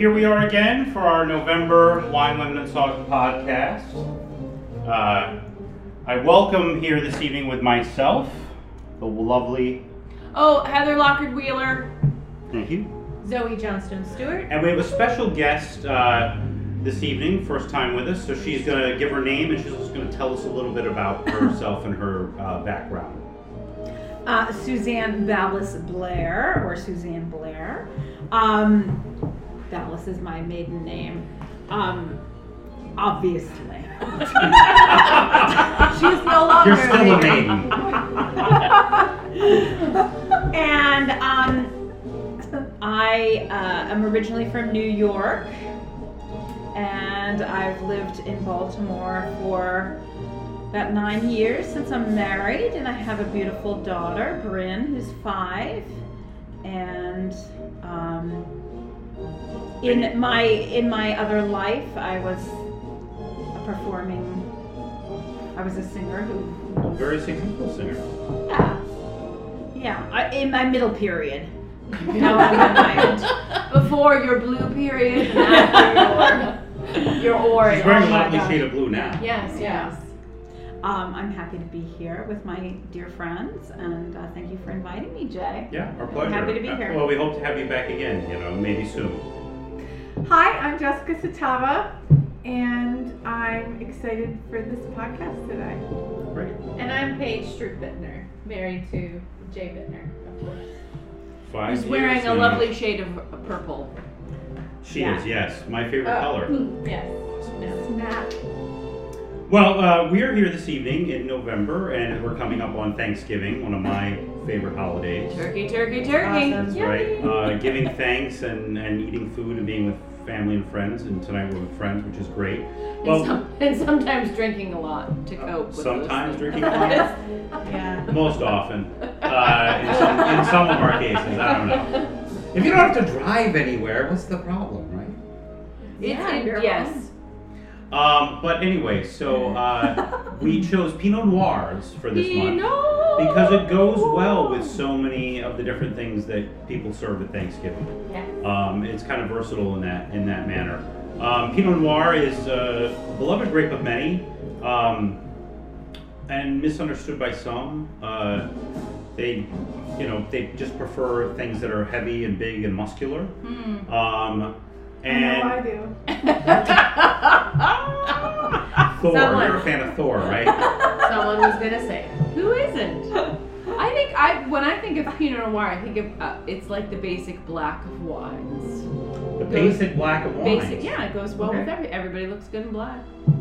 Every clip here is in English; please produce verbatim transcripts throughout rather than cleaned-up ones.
here we are again for our November Wine, Women, and Sauce podcast. Uh, I welcome here this evening with myself, the lovely... Oh, Heather Lockard Wheeler. Thank you. Zoe Johnston Stewart. And we have a special guest uh, this evening, first time with us, so she's going to give her name and she's just going to tell us a little bit about herself and her uh, background. Uh, Suzanne Ballas Blair, or Suzanne Blair. Um, Ballas is my maiden name. Um, obviously. She's no longer. You're still a maiden. And um, I uh, am originally from New York, and I've lived in Baltimore for about nine years since I'm married, and I have a beautiful daughter, Bryn, who's five. And um, in my in my other life, I was a performing. I was a singer who. A very successful singer. Yeah, yeah. I, in my middle period. You know, I'm in my, Before your blue period and after your, your orange. She's wearing Oh a my lovely gosh. shade of blue now. Yes, yes. Um, I'm happy to be here with my dear friends, and uh, thank you for inviting me, Jay. Yeah, our pleasure. Happy to be Uh, here. Well, we hope to have you back again, you know, maybe soon. Hi, I'm Jessica Satava, and I'm excited for this podcast today. Great. And I'm Paige Stroop Bittner, married to Jay Bittner, of course. Five Who's wearing years a and- lovely shade of purple. She Yeah. is, yes. My favorite Oh. color. Yes. No. Snap. Well, uh, we are here this evening in November, and we're coming up on Thanksgiving, one of my favorite holidays. Turkey, turkey, turkey. Awesome. That's right. Uh, giving thanks and, and eating food and being with family and friends, and tonight we're with friends, which is great. And, Well, some, and sometimes drinking a lot to cope with sometimes those things. drinking a lot. Yeah. Most often. Uh, in, some, in some of our cases, I don't know. If you don't have to drive anywhere, what's the problem, right? It's, Yeah, it- you're yes. wrong. Um, but anyway, so uh, we chose Pinot Noirs for this month. Pinot. Because it goes well with so many of the different things that people serve at Thanksgiving. Yes. Um, it's kind of versatile in that in that manner. Um, Pinot Noir is a beloved grape of many, um, and misunderstood by some. Uh, they, you know, they just prefer things that are heavy and big and muscular. Hmm. Um, I know I and do. Thor, Someone- you're a fan of Thor, right? Someone was gonna say, who isn't? I think I when I think of Pinot Noir, I think of uh, it's like the basic black of wines. The Goes- basic black of wines. Basic, yeah, it goes well with Okay. every. Everybody looks good in black.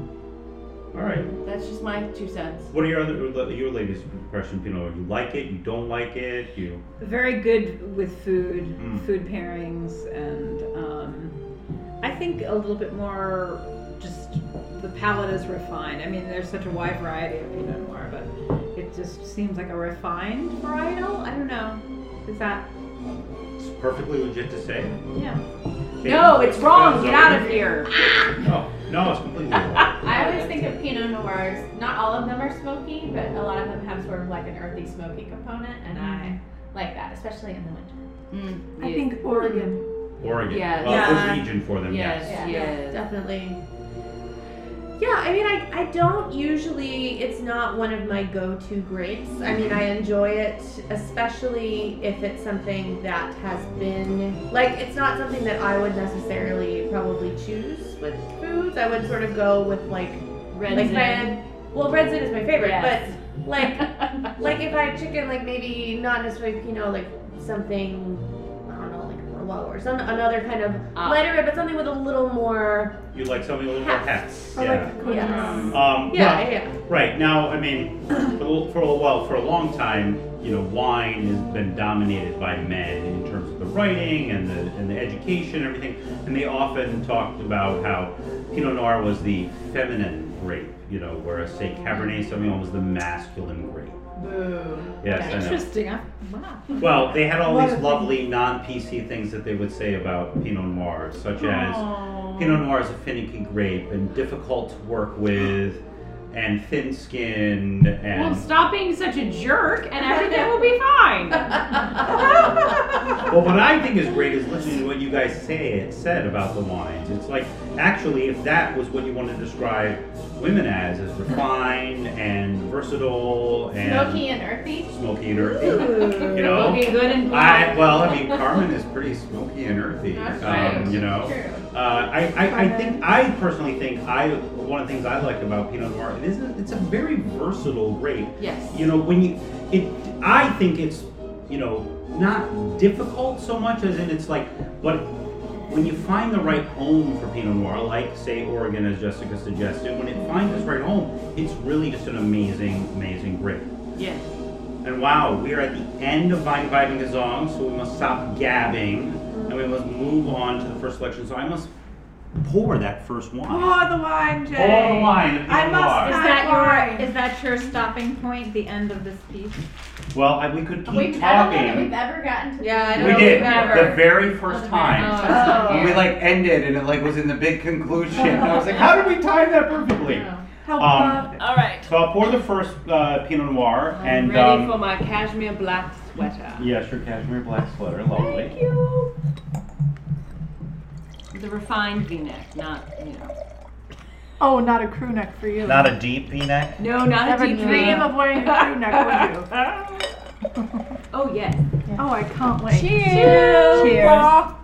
All right. That's just my two cents. What are your other your ladies' impression, Pinot? You like it? You don't like it? You Very good with food, Mm. food pairings, and um, I think a little bit more just the palate is refined. I mean, there's such a wide variety of Pinot Noir, but it just seems like a refined varietal. I don't know. Is that, it's perfectly legit to say. yeah. No, it's wrong. Get out of here. No, no, it's completely wrong. I always think of Pinot Noirs, not all of them are smoky, but a lot of them have sort of like an earthy smoky component, and I like that, especially in the winter. Mm, I yes. think Oregon. Oregon. Yes. Well, Yeah. good region for them. Yes. Yes. Yes. Definitely. Yeah, I mean, I, I don't usually, it's not one of my go-to grapes. I mean, I enjoy it, especially if it's something that has been, like, it's not something that I would necessarily probably choose with foods. I would sort of go with, like, Red like Zin. my, well, red zin is my favorite, Yes. but, like, like if I had chicken, like, maybe not necessarily, you know, like, something, I don't know, like a Merlot or some, another kind of Ah. lighter red, but something with a little more, You like something a little more heft. I Yeah. like the Côte Yes. d'Or. Um, yeah, well, yeah. Right now, I mean, for a, for a well, for a long time, you know, wine has been dominated by men in terms of the writing and the and the education and everything, and they often talked about how Pinot Noir was the feminine grape, you know, whereas say Cabernet Sauvignon was the masculine grape. Boo. Yes, I know. Interesting. I, wow. Well, they had all What these a thing. lovely non-P C things that they would say about Pinot Noir, such as Aw. Pinot Noir is a finicky grape and difficult to work with. and thin-skinned and. Well, stop being such a jerk, and everything will be fine. Well, what I think is great is listening to what you guys say said about the wines. It's like, actually, if that was what you want to describe women as, as refined and versatile and Smoky and earthy. smoky and earthy, you know. Looking good and I black. well, I mean, Carmen is pretty smoky and earthy. That's um, right. You know. True. Uh, I, I, I think I personally think I one of the things I like about Pinot Noir it is a, it's a very versatile grape. Yes. You know, when you it I think it's you know not difficult so much as in it's like, but when you find the right home for Pinot Noir, like say Oregon, as Jessica suggested, when it finds its right home, it's really just an amazing, amazing grape. Yes. And wow, we are at the end of Vine Vibing Gazong, so we must stop gabbing and we must move on to the first selection. So I must pour that first wine. Pour the wine, Jay. Pour the wine, the I Pinot must Noir. Is have that wine. your is that your stopping point? The end of this piece? Well, I, we could keep We've, I don't know that we've talking. ever gotten to Yeah, I this. don't We know did if ever. the very first time. Oh, When we like ended and it like was in the big conclusion. I was like, how did we time that perfectly? How Um, perfect. All right. So I'll pour the first uh, Pinot Noir I'm and ready um, for my cashmere black sweater. yes, your cashmere black sweater, lovely. Thank you. The refined V-neck, not you know. Oh, not a crew neck for you. Not a deep V-neck. No, not Never a deep dream V. of wearing a crew neck, would you? Oh yes. Oh, I can't wait. Cheers. Cheers. Oh.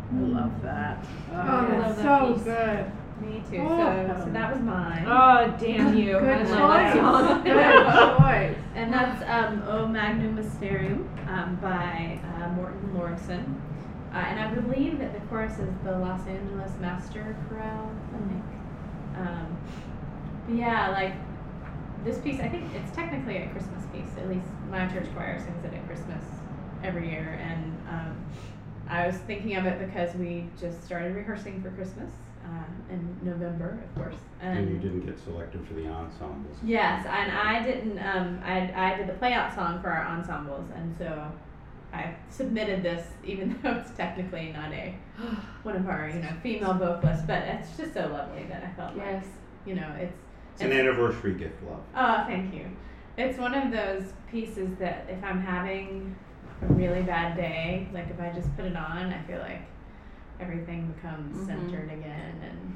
I love that. Oh, I that's love so that piece. good. Me too. Oh. So, so that was mine. Oh, damn you. Good I choice. love that song. Good choice. And that's um, O Magnum Mysterium um, by uh, Morton Lordson. Uh, and I believe that the chorus is the Los Angeles Master Chorale, I think. Um, but yeah, like this piece, I think it's technically a Christmas piece. At least my church choir sings it at Christmas every year. And um, I was thinking of it because we just started rehearsing for Christmas uh, in November, of course. And you didn't get selected for the ensembles. Yes, and I didn't. Um, I I did the play out song for our ensembles, and so I submitted this, even though it's technically not a one of our you know female vocalists, but it's just so lovely that I felt Yes. like you know it's. It's an anniversary gift, love. Oh, thank you. It's one of those pieces that if I'm having a really bad day, like if I just put it on, I feel like everything becomes Mhm. centered again, and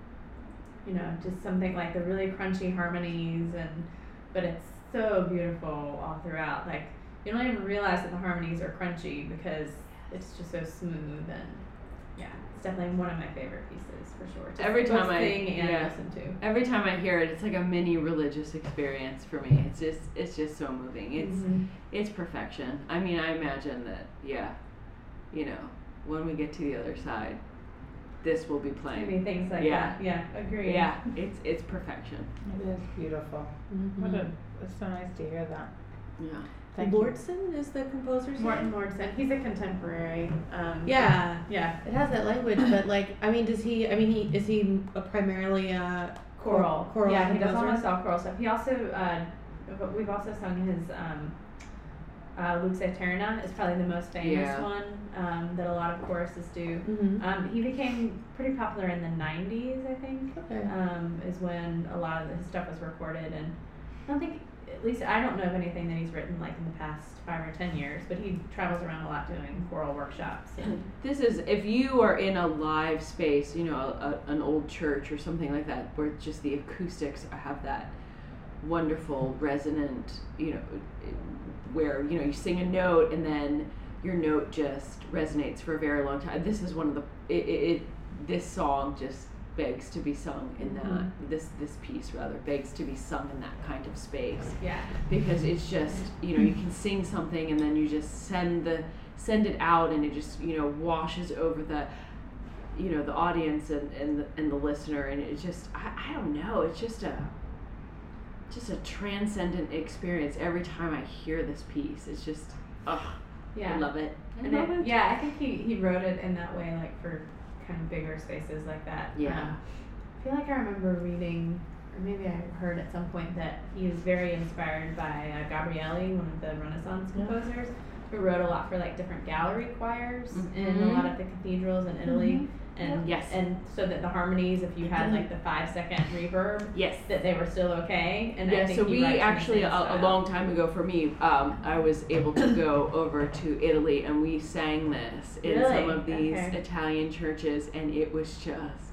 you know, just something like the really crunchy harmonies, and but it's so beautiful all throughout. Like you don't even realize that the harmonies are crunchy because it's just so smooth, and yeah, it's definitely one of my favorite pieces for sure. To Every both time I- sing and yeah. listen to. Every time I hear it, it's like a mini religious experience for me. It's just, it's just so moving. It's, Mhm. it's perfection. I mean, I imagine that, yeah, you know, when we get to the other side, this will be playing. Maybe things like Yeah. that. Yeah, agree. Yeah, it's, it's perfection. It is beautiful. Mhm. What a, it's so nice to hear that. Yeah. Thank you. Lordson is the composer's Morton name? Lordson. He's a contemporary. Um, Yeah, Yeah. it has that language, but like, I mean, does he? I mean, he is he a primarily a Choral. choral Yeah, he does composer? almost all choral stuff. He also, uh, but we've also sung his um, uh, Lux Aeterna is probably the most famous Yeah. one um, that a lot of choruses do. Mm-hmm. Um, he became pretty popular in the nineties, I think. Okay. Um, is when a lot of his stuff was recorded, and I don't think, at least I don't know of anything that he's written like in the past five or ten years. But he travels around a lot doing choral workshops. And This is, if you are in a live space, you know, a, a, an old church or something like that, where just the acoustics have that wonderful resonant, you know, where, you know, you sing a note and then your note just resonates for a very long time. This is one of the, it, it, it this song just begs to be sung in that, Mhm. this, this piece rather, begs to be sung in that kind of space. yeah. Because it's just, you know, you can sing something and then you just send the send it out and it just, you know, washes over the, you know, the audience and and the, and the listener, and it just, I, I don't know, it's just a just a transcendent experience every time I hear this piece. It's just, ugh, Yeah. I love it. I And love it, it. yeah, I think he, he wrote it in that way, like for kind of bigger spaces like that. Yeah. Um, I feel like I remember reading, or maybe I heard at some point that he was very inspired by uh, Gabrielli, one of the Renaissance Yeah. composers, who wrote a lot for like different gallery choirs in a Mhm. lot of the cathedrals in Italy. And Yes. and so that the harmonies, if you had like the five second reverb, Yes. that they were still okay. And I Yeah, think so he we writes in the actually, same a, a style. long time ago for me, um, I was able to go over to Italy and we sang this in some Really? of these Okay. Italian churches, and it was just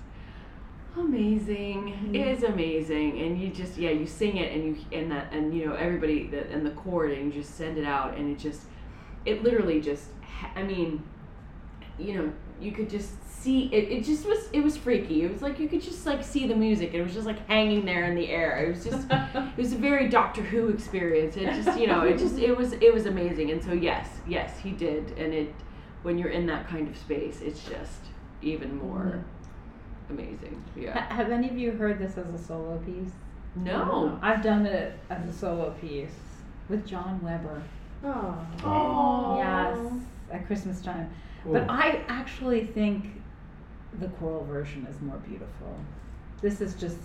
amazing. Mhm. It is amazing, and you just, yeah, you sing it and you and that and you know everybody that and the chord, and you just send it out, and it just, it literally just, ha- I mean, you know, you could just see it. It just was. It was freaky. It was like you could just like see the music. It was just like hanging there in the air. It was just. It was a very Doctor Who experience. It just, you know, it just, it was, it was amazing. And so yes, yes, he did. And it, when you're in that kind of space, it's just even more amazing. Yeah. Ha- have any of you heard this as a solo piece? No. I've done it as a solo piece with John Weber. Oh. Oh. Yes, at Christmas time. But I actually think the choral version is more beautiful. This is just,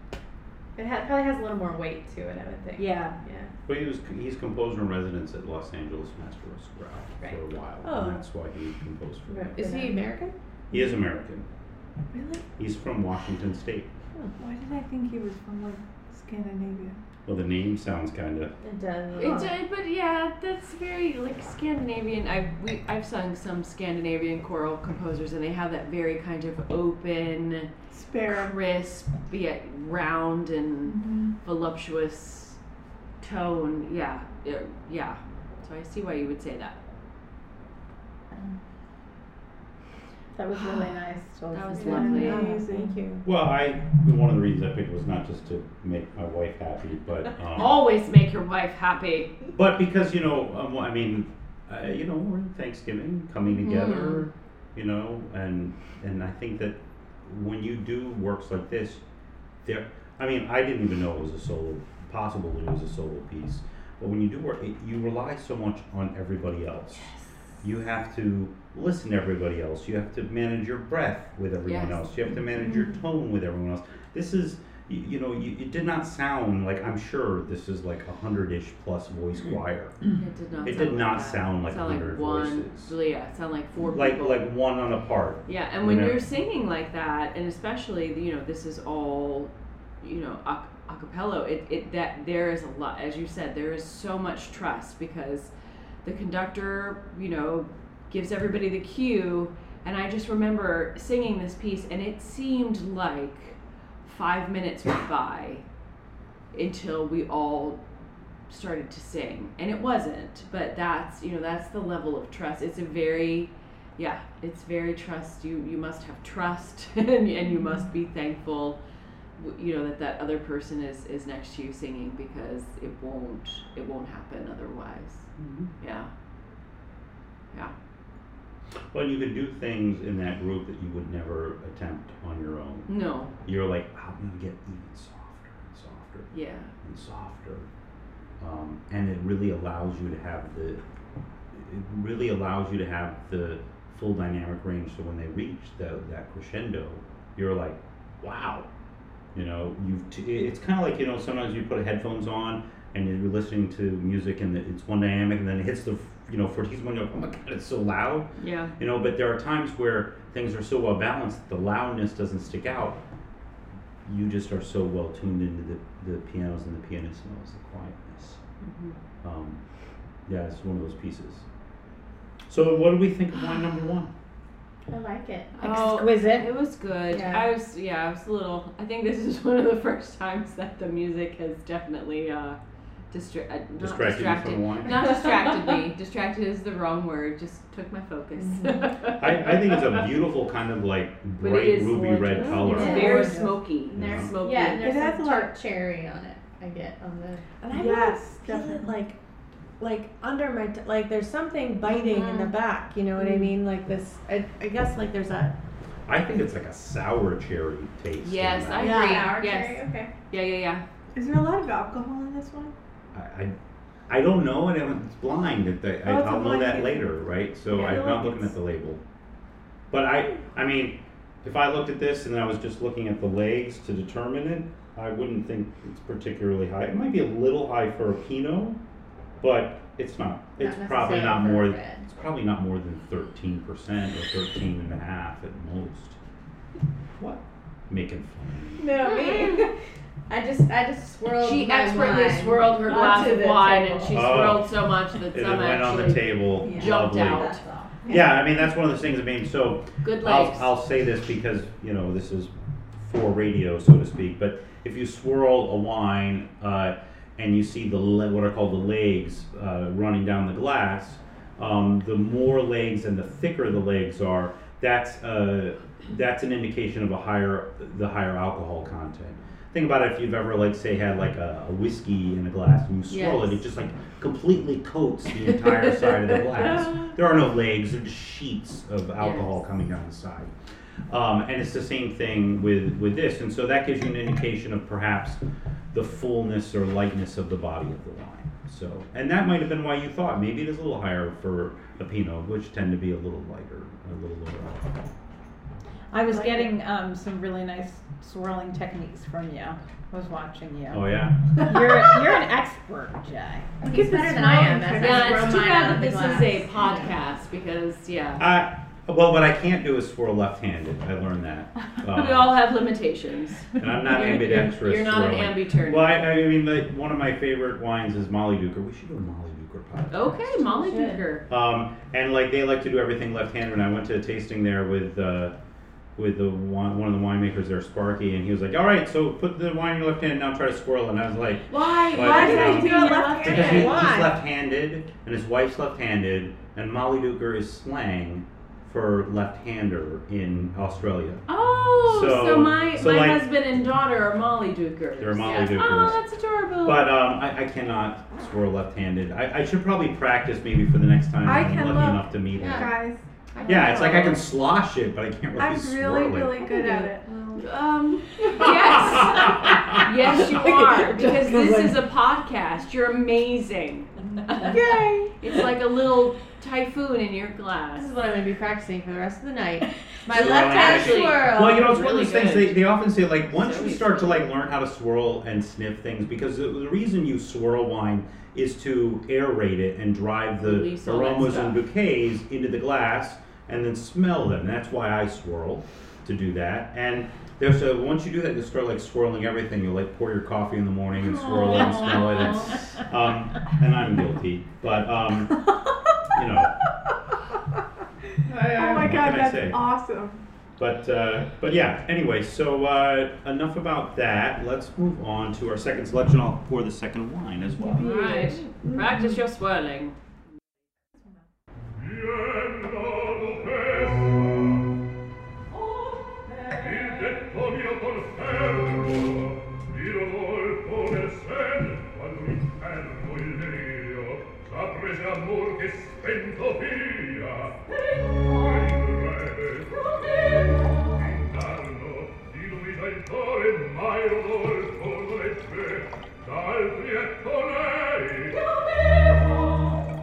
It ha- probably has a little more weight to it, I would think. yeah. Yeah. But he was he's composer in residence at Los Angeles Master Chorale Right. for a while, Oh. and that's why he composed for them. Right. Is he American? He is American. Really? He's from Washington State. Why did I think he was from like Scandinavia? Well, the name sounds kind of. It does. It did, but yeah, that's very like Scandinavian. I've we I've sung some Scandinavian choral composers, and they have that very kind of open, Spare. crisp, yet round and Mm-hmm. voluptuous tone. Yeah, yeah, yeah. So I see why you would say that. That was really nice. So That was yeah. lovely. Oh, thank you. Well, I one of the reasons I picked was not just to make my wife happy, but um, Always make your wife happy. but because you know, um, I mean, uh, you know, we're in Thanksgiving, coming together, you know, and and I think that when you do works like this, there. I mean, I didn't even know it was a solo. Possible it was a solo piece, but when you do work, it, you rely so much on everybody else. You have to listen to everybody else. You have to manage your breath with everyone Yes. else. You have to manage your tone with everyone else. This is, you, you know, you, it did not sound like, I'm sure this is like a hundred-ish plus voice choir. It did not. It sound did like not that. sound like It sound a hundred one, voices. Yeah, it sound like four Like people. like one on a part. Yeah, and when you know? you're singing like that, and especially you know this is all, you know, a, a cappella. It, it that there is a lot, as you said, there is so much trust because the conductor, you know, gives everybody the cue, and I just remember singing this piece, and it seemed like five minutes went by until we all started to sing, and it wasn't. But that's you know that's the level of trust. It's a very Yeah, it's very trust. You you must have trust, and, and you must be thankful, you know, that that other person is, is next to you singing because it won't it won't happen otherwise. Mm-hmm. Yeah. Yeah. Well, you could do things in that group that you would never attempt on your own. No. You're like, I'm gonna get even softer and softer Yeah. and softer, um, and it really allows you to have the. It really allows you to have the full dynamic range. So when they reach the, that crescendo, you're like, wow, you know, you've. T- it's kind of like you know sometimes you put headphones on and you're listening to music and it's one dynamic and then it hits the you know fortissimo and you're like, oh my god, it's so loud. Yeah. You know, but there are times where things are so well balanced that the loudness doesn't stick out. You just are so well tuned into the, the pianos and the pianissimos, the quietness. Mm-hmm. Um, yeah, it's one of those pieces. So what do we think of wine number one? I like it. Oh, Exquisite. it was good. Yeah. I was yeah, I was a little. I think this is one of the first times that the music has definitely uh, distra- uh, not Distracted you distracted. from the wine? Not distracted me. Distracted is the wrong word. Just took my focus. I, I think it's a beautiful kind of like But it bright is ruby red gorgeous. color. It's Yeah. very Gorgeous. smoky. And there's- Smoky. Yeah, and there's It has some a lot- tart cherry on it. I get on the. And I Yes, really feel it definitely. like, like under my t- like there's something biting in the back. You know what I mean? Like this. I, I guess like there's a. I think it's like a sour cherry taste. in Yes, that. I Yeah. agree. Sour yes. cherry. Okay. Yeah, yeah, yeah. Is there a lot of alcohol in this one? I, I, I don't know, and it's blind. It- I, Oh, it's a I'll know blind that tasting. later, right? So Yeah, I I'm feel not like looking it's- at the label. But I, I mean, if I looked at this and I was just looking at the legs to determine it, I wouldn't think it's particularly high. It might be a little high for a Pinot, but it's not. It's Not probably necessarily not for a more. red. It's probably not more than thirteen percent or thirteen and a half at most. What? Making fun. No, me. I just I just swirled. She my expertly wine swirled her glass onto of the wine, table. and she Oh. swirled so much that And it some went on the actually table. Yeah. jumped Lovely. out. That's all. Yeah, I mean that's one of those things. I mean, so Good I'll, legs. I'll say this because you know this is for radio, so to speak. But if you swirl a wine uh, and you see the le- what are called the legs uh, running down the glass, um, the more legs and the thicker the legs are, that's uh, that's an indication of a higher the higher alcohol content. Think about it if you've ever like say had like a, a whiskey in a glass and you swirl Yes. it, it just like completely coats the entire side of the glass. There are no legs, there's sheets of alcohol Yes. coming down the side. Um, and it's the same thing with, with this. And so that gives you an indication of perhaps the fullness or lightness of the body of the wine. So, and that might have been why you thought maybe it is a little higher for a Pinot, which tend to be a little lighter, a little lower alcohol. I was getting um, some really nice swirling techniques from you. I was watching you. Oh yeah? You're you're an expert, Jay. He's better than I am. That's Yeah, I it's swirl too mine bad out that of the this glass. is a podcast because yeah, I, well, what I can't do is swirl left-handed. I learned that. Um, we all have limitations. and I'm not You're- ambidextrous. You're not an swirling. ambiturnal. Well, I, I mean, like, one of my favorite wines is Molly Duker. We should do a Molly Duker podcast. Okay, Molly Should. Duker. Um, and like they like to do everything left-handed. And I went to a tasting there with uh, with the one, one of the winemakers there, Sparky, and he was like, "All right, so put the wine in your left hand, now try to swirl." And I was like, Why? Why Why did did I I do do it it left-handed? because he, left-handed? he's Why? left-handed and his wife's left-handed, and Molly Duker is slang for left-hander in Australia. Oh, so, So- my so my like- husband and daughter are Molly Dukers. They're Molly Yes. Dukers. Oh, that's adorable. But um, I, I cannot swirl left-handed. I, I should probably practice maybe for the next time I I'm can lucky look. enough to meet Yeah. him. Guys, Yeah, it's like I can slosh it, but I can't really I'm swirl really, it. really good at it. Um, yes, yes, you are, because this is a podcast. You're amazing. Yay! It's like a little typhoon in your This glass. is what I'm gonna be practicing for the rest of the night. My Swirl left hand actually- swirl. Well, you know, it's one of Really those things good. they, they often say, like, once So you easy. start to, like, learn how to swirl and sniff things, because the, the reason you swirl wine is to aerate it and drive the Release all that aromas and stuff. bouquets into the glass and then smell them. That's why I swirl, to do that. And there's a, once you do that, you start, like, swirling everything. You'll, like, pour your coffee in the morning and swirl it and smell it. And, um, and I'm guilty. But, um, you know. I- Oh my what god, can I that's say? awesome. But uh, but yeah. Anyway, so uh, enough about that. Let's move on to our second selection. I'll pour the second wine as well. All right, practice your swirling. Il detto mio confermo, Dio volto nel sen, quando l'inferno il delirio, s'apprese amor che spento via. E il re, indarno, di lui già il cuore mai Rodolfo non ebbe, d'altri ecco lei.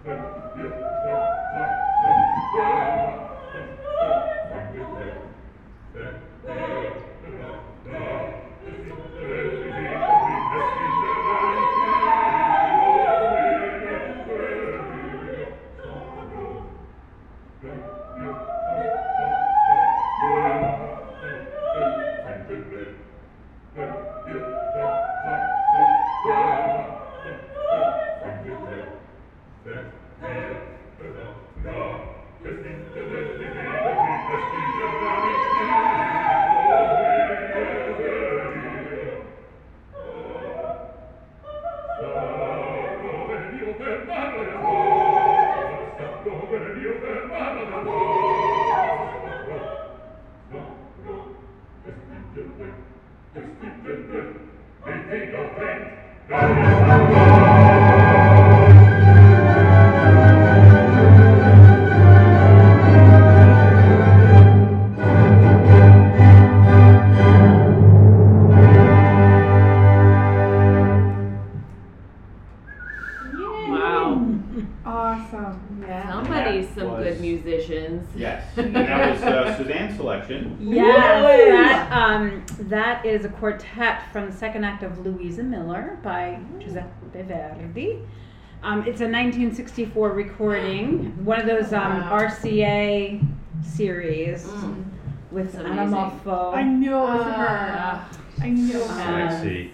Awesome. Yeah. Somebody's some was- good musicians. Yes. And that was uh, Suzanne's selection. Yes, that, um, that is a quartet from the second act of Louisa Miller by Giuseppe Verdi. Um, it's a nineteen sixty-four recording, one of those um, Wow. R C A series Mm. with That's Anna amazing. Moffo. I knew it was her. Ah. I knew it was So her. let's see.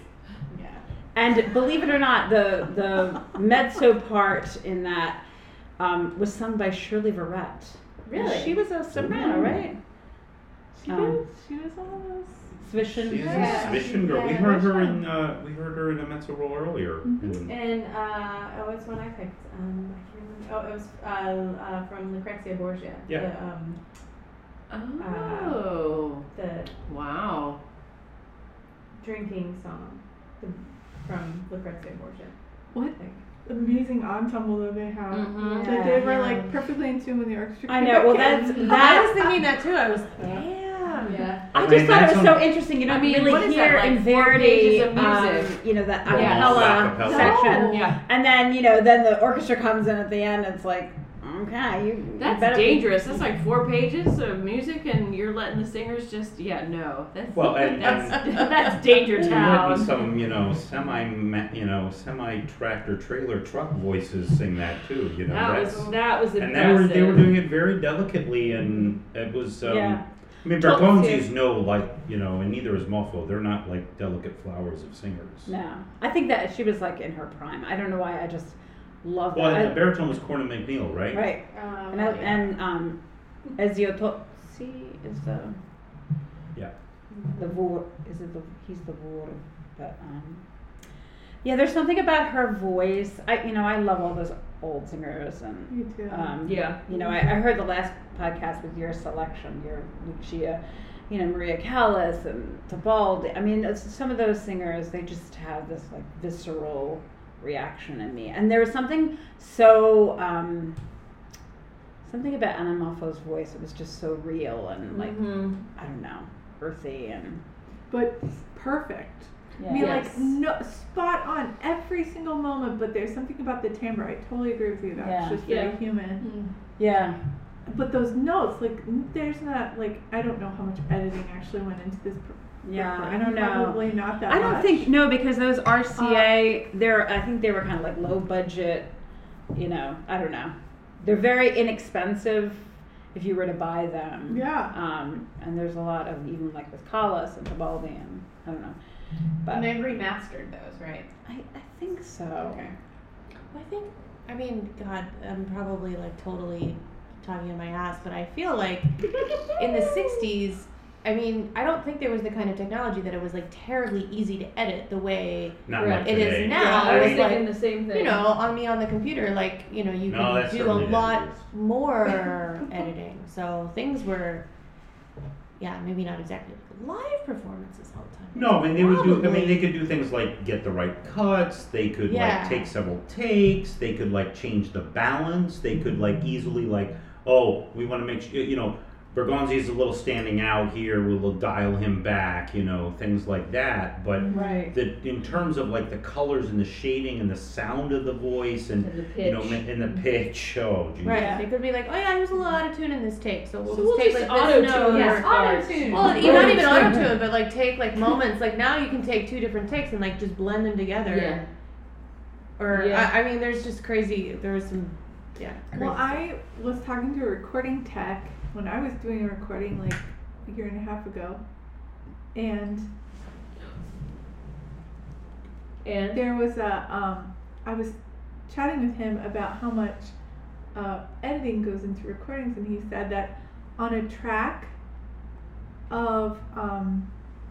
And believe it or not, the the mezzo part in that um, was sung by Shirley Verrett. Really? She was a soprano, right? She Um, was. She was almost. Swishin. She's Yeah. a Swishin girl. We Yeah, heard her Swishin. in uh, we heard her in a mezzo role earlier. Mhm. In- And uh, oh, it's one I picked. Um, I can't remember. Oh, it was uh, uh, from Lucrezia Borgia. Yeah. The, um, Oh. the Wow. drinking song the, from Lucrezia Borgia. What I think. amazing ensemble that they have. Mhm. That they were Yeah. like perfectly in tune with the orchestra. I came know, well, back in. that's- I that- was thinking that too. I was damn. Yeah. I I just mean, thought it that's was so on- interesting. You don't I mean, really what is hear that, like, in four Verdi, pages of music? um, you know, that Yeah. acapella Acapella. section, No. Yeah. and then you know, then the orchestra comes in at the end. It's like, okay, you. you That's better be- dangerous. That's like four pages of music, and you're letting the singers just yeah no. That's Well, and- that's and- that's Danger You had Town. some, you know, semi, you know, semi tractor trailer truck voices sing that too. You know, That that's was that was and impressive. they were they were doing it very delicately, and it was. Um, Yeah. I mean, Well, Bergonzi's no like you know, and neither is Moffo. They're not like delicate flowers of singers. No, I think that she was like in her prime. I don't know why. I just love Well, that. and the I- baritone was Cornyn McNeil, right? right. Um, And, I, and um, Ezio Tozzi is the Yeah. the vor. Is it the he's the vor? But um, yeah, there's something about her voice. I you know I love all those old singers and Me too. um, Yeah. you know I, I heard the last podcast with your selection, your Lucia, you know Maria Callas and Tebaldi. I mean it's, some of those singers they just have this like visceral reaction in me, and there was something so. Um, Something about Anna Moffo's voice, it was just so real and like, Mhm. I don't know, earthy and But perfect. I mean, yeah. Yes. like no spot on every single moment. But there's something about the timbre. I totally agree with you. That's Yeah. just very Yeah. human. yeah. But those notes, like, n- there's not like I don't know how much editing actually went into this. pr- Yeah, I recording. don't know. Probably not that I don't much. think, no, because those R C A, they're, I think they were kind of like low budget, you know, I don't know. They're very inexpensive if you were to buy them. Yeah. Um, and there's a lot of, even like with Callas and Tebaldi and, I don't know. But And they've remastered those, right? I, I think so. Okay. Well, I think, I mean, God, I'm probably like totally talking in my ass, but I feel like in the sixties, I mean, I don't think there was the kind of technology that it was like terribly easy to edit the way Not Correct. like it today. is now. Yeah, I was It's thinking like, the same thing. you know, on me on the computer, like, you know, you No, can that do a certainly lot is. more editing. So things were, yeah, maybe not exactly like live performances all the time. No, I mean they would do. I mean Probably. they could do things like get the right cuts. They could Yeah. like take several takes. They could like change the balance. They could like easily like, oh, we want to make sure you know. Bergonzi's a little standing out here, we'll dial him back, you know, things like that. But Right. the, in terms of like the colors and the shading and the sound of the voice and, And the pitch. you know, and the pitch, oh, geez. Right. Yeah. They could be like, oh yeah, he was a little out of tune in this take, so we'll So just we'll take just like auto-tune this note. our Yes, parts. auto-tune. Well, you're not even Auto-tune. auto tune, but like take like moments. Like now you can take two different takes and like just blend them together. Yeah. Or Yeah. I, I mean, there's just crazy. There was some, yeah. Crazy Well, stuff. I was talking to a recording tech when I was doing a recording like a year and a half ago, and And there was a um, I was chatting with him about how much uh, editing goes into recordings, and he said that on a track of um,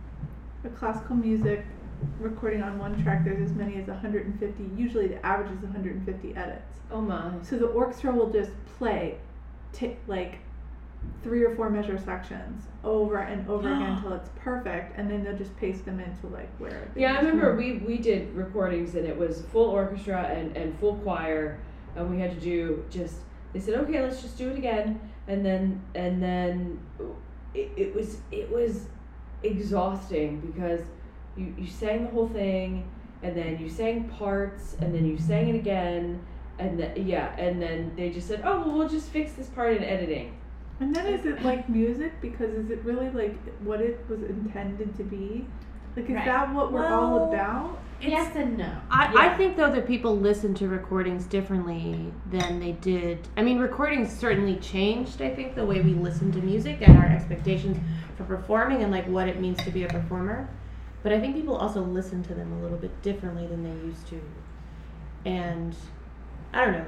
a classical music recording on one track, there's as many as one hundred fifty. Usually, the average is one hundred fifty edits. oh my. So the orchestra will just play, t- like three or four measure sections over and over again until it's perfect, and then they'll just paste them into like where. they Yeah, I just remember want. we, we did recordings and it was full orchestra and, and full choir, and we had to do just, they said, okay, let's just do it again, and then and then it, it was it was exhausting because you, you sang the whole thing and then you sang parts and then you sang it again and then yeah and then they just said, oh well, we'll just fix this part in editing. And then is it like music? Because is it really like what it was intended to be? Like, is Right. that what we're Well, all about? Yes and no. I, Yeah. I think though that people listen to recordings differently than they did. I mean, recordings certainly changed. I think the way we listen to music and our expectations for performing and like what it means to be a performer. But I think people also listen to them a little bit differently than they used to. And I don't know.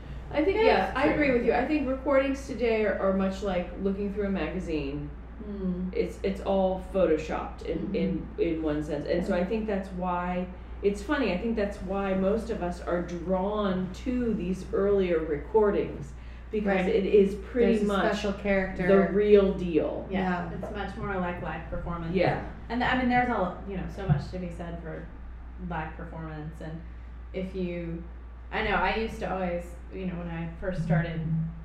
I think, Yeah, yeah, I sure. agree with you. I think recordings today are, are much like looking through a magazine. Mm. It's it's all photoshopped in, in, in one sense. And so I think that's why, it's funny, I think that's why most of us are drawn to these earlier recordings. Because Right. it is pretty There's a much special character. the real deal. Yeah, Yeah. it's much more like live performance. Yeah. And I mean, there's all you know, so much to be said for live performance. And if you, I know, I used to always, you know, when I first started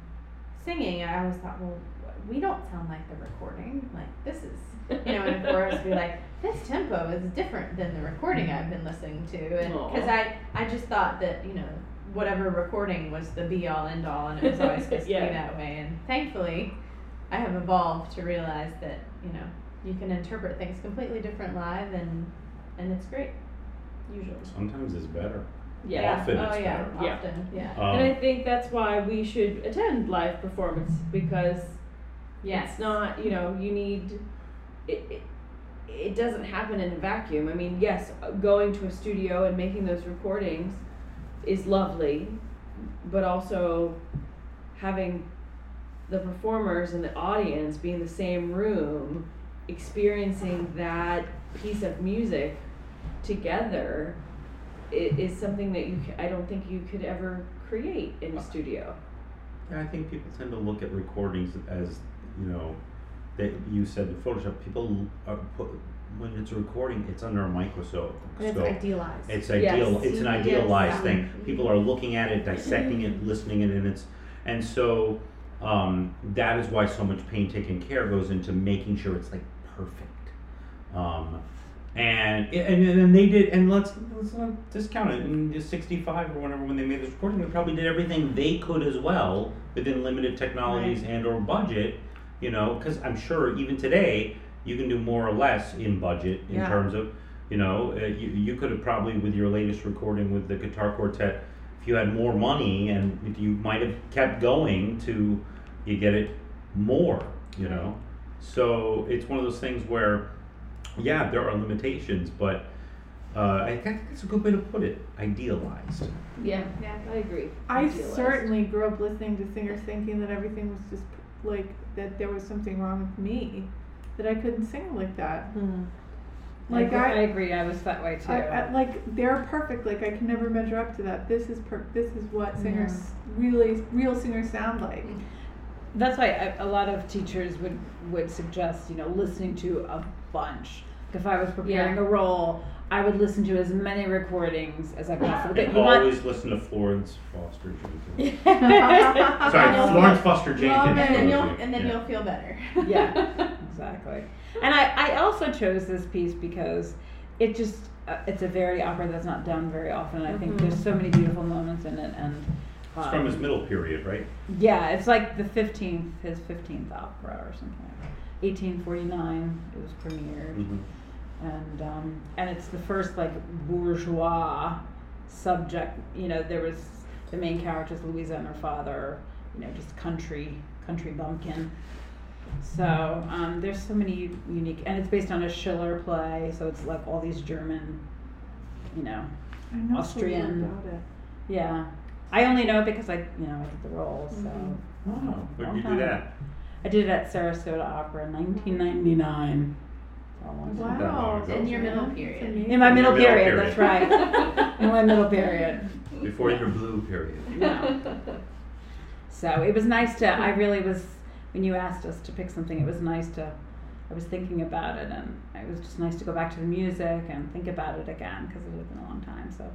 singing, I always thought, well, we don't sound like the recording. Like this is, you know, and of course, be like, this tempo is different than the recording I've been listening to, and Aw. because I, I just thought that, you know, whatever recording was the be all end all, and it was always supposed Yeah. to be that way. And thankfully, I have evolved to realize that, you know, you can interpret things completely different live, and and it's great. Usually. Sometimes it's better. Yeah. Often Oh it's yeah. better. Yeah. Often. Yeah. Um, And I think that's why we should attend live performance because Yes. it's not, you know, you need, it, it, it doesn't happen in a vacuum. I mean, yes, going to a studio and making those recordings is lovely, but also having the performers and the audience be in the same room, experiencing that piece of music together i- is something that you, ca- I don't think you could ever create in a studio. Yeah, I think people tend to look at recordings as, you know, that you said in Photoshop, people are put, when it's a recording, it's under a microscope. And it's scope. idealized. It's Yes. ideal. It's an Yes. idealized Yeah. thing. People are looking at it, dissecting it, listening it, and it's and so um, that is why so much painstaking care goes into making sure it's like perfect. Um, and and and they did, and let's let's not discount it. In sixty-five or whatever, when they made this recording, they probably did everything they could as well within limited technologies and or budget. You know, because I'm sure even today you can do more or less in budget in Yeah. terms of, you know, uh, you, you could have probably with your latest recording with the guitar quartet, if you had more money and you might have kept going to, you get it more, you know. So it's one of those things where, yeah, there are limitations, but uh, I think that's a good way to put it, idealized. Yeah, Yeah. I agree. I Idealized. certainly grew up listening to singers thinking that everything was just like that there was something wrong with me, that I couldn't sing like that. Hmm. Like I, agree, I I, agree. I was that way too. I, I like they're perfect. Like I can never measure up to that. This is per. This is what singers really, real singers sound like. That's why I, a lot of teachers would would suggest, you know, listening to a bunch If I was preparing Yeah. a role, I would listen to as many recordings as I possibly could. And You want- always listen to Florence Foster Jenkins. yeah, Sorry, Florence Foster Jenkins. And then you'll goes in, and then yeah. you'll feel better. exactly. And I, I also chose this piece because it just uh, it's a very opera that's not done very often. I think Mhm. there's so many beautiful moments in it, and It's um, from his middle period, right? yeah, it's like the fifteenth, his fifteenth opera or something like that. eighteen forty-nine, it was premiered. Mm-hmm. And um, and it's the first like bourgeois subject. You know, there was the main character's Louisa and her father. You know, just country country bumpkin. So um, there's so many u- unique, and it's based on a Schiller play. So it's like all these German, you know, I know Austrian. so little about it. yeah. I only know it because I you know I did the roles. So Mhm. Oh, where long did you time. do that? I did it at Sarasota Opera in nineteen ninety-nine. So a long time. that long Wow. ago. In your middle That's period. amazing. In my In your middle middle period, period. that's right. In my middle period. Before your blue period. Yeah. So it was nice to, I really was, when you asked us to pick something, it was nice to, I was thinking about it, and it was just nice to go back to the music and think about it again, because it had been a long time. So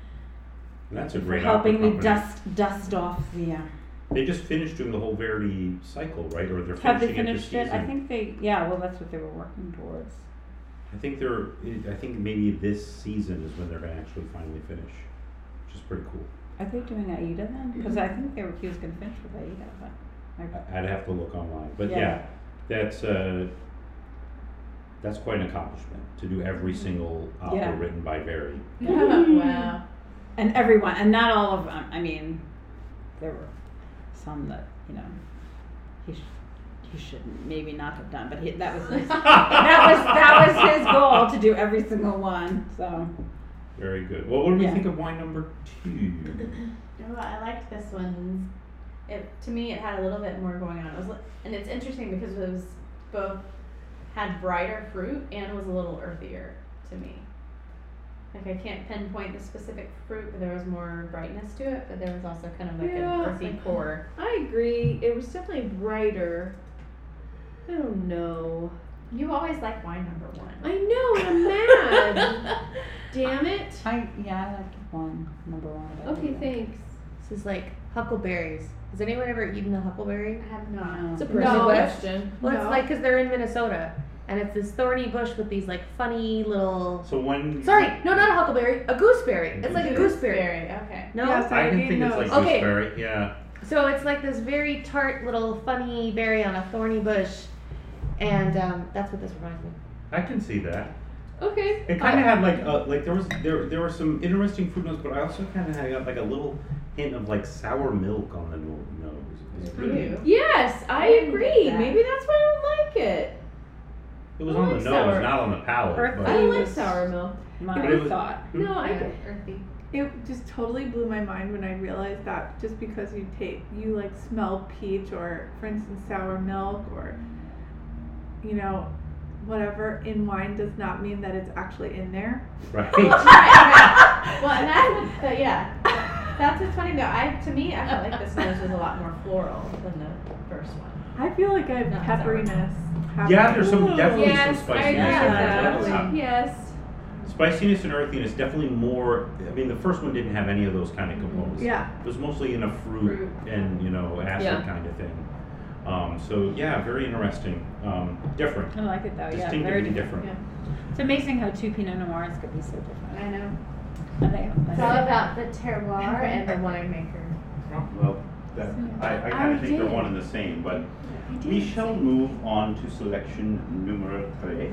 And that's a for great helping opera me company. dust dust off the. Uh, They just finished doing the whole Verdi cycle, right? Or they're have they finishing it this finished it? season. I think they, yeah. Well, that's what they were working towards. I think they're. I think maybe this season is when they're gonna actually finally finish, which is pretty cool. Are they doing Aida then? Because I think they were he was going to finish with Aida, but. I, I- I'd have to look online, but Yeah. yeah, that's uh, that's quite an accomplishment to do every single opera Yeah. written by Verdi. Wow. And everyone, and not all of them. I mean, there were some that you know he sh- he should maybe not have done, but he, that was his, that was that was his goal to do every single one. So Very good. Well, what do we Yeah. think of wine number two? Oh, I liked this one. It to me, it had a little bit more going on. It was, li- and it's interesting because it was both had brighter fruit and was a little earthier to me. Like I can't pinpoint the specific fruit, but there was more brightness to it. But there was also kind of like Yeah. an earthy core. I agree. It was definitely brighter. I don't know. You always like wine number one. I know, and I'm mad. Damn it. I yeah, I like one number one. but Okay, yeah. thanks. This is like huckleberries. Has anyone ever eaten a huckleberry? I have not. No. It's a No. personal question. Well, it's No. like because they're in Minnesota, and it's this thorny bush with these like funny little. So when Sorry, no, not a huckleberry, a gooseberry. It's like a gooseberry. Okay. No. Yes, I I can did think it's know. like Okay. gooseberry. Yeah. So it's like this very tart little funny berry on a thorny bush, and um, that's what this reminds me. I can see that. Okay. It kind of had like uh, like there was there there were some interesting fruit notes, but I also kind of had like a little hint of like sour milk on the no- nose. It was really- Ew. Yes, I I didn't agree. get that. Maybe that's why I don't like it. It was I on the like nose, sour. not on the palate. Earth- But I don't like was- sour milk. My But it was- thought. No, I Yeah, get earthy. It just totally blew my mind when I realized that just because you take you like smell peach or for instance sour milk or you know whatever in wine does not mean that it's actually in there. right. Right, right. Well, and that's what, but yeah, that's what's funny though. I to me, I felt like this nose was a lot more floral than the first one. I feel like I have Not sour. pepperiness. Yeah, there's some happening. definitely Yes, some I spiciness. agree in with there. that. Uh, Yes. Spiciness and earthiness, definitely more. I mean, the first one didn't have any of those kind of components. Yeah. It was mostly in a fruit, Fruit. and you know acid Yeah. kind of thing. Um, so yeah, very interesting. Um, different. I like it though. Yeah, Distinctively very different. different. It's amazing how two Pinot Noirs could be so different. I know. And they, It's all about the terroir and the winemaker. Well, that, I, I kind of think they're one and the same, but we shall move on to selection numero tres.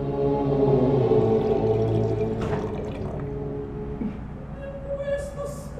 Questo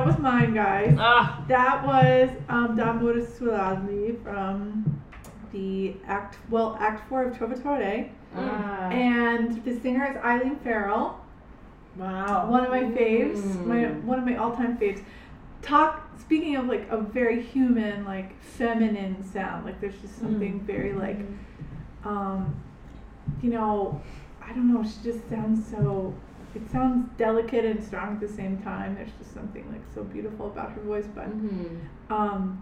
that was mine, guys. Ah. That was um, D'amore Sull'Asli from the Act, well, Act Four of Trovatore. Ah. And the singer is Eileen Farrell. Wow. One of my faves, Mm. my one of my all-time faves. Talk. Speaking of like a very human, like feminine sound, like there's just something very like, um, you know, I don't know. She just sounds so. It sounds delicate and strong at the same time. There's just something like so beautiful about her voice. But Mm-hmm. um,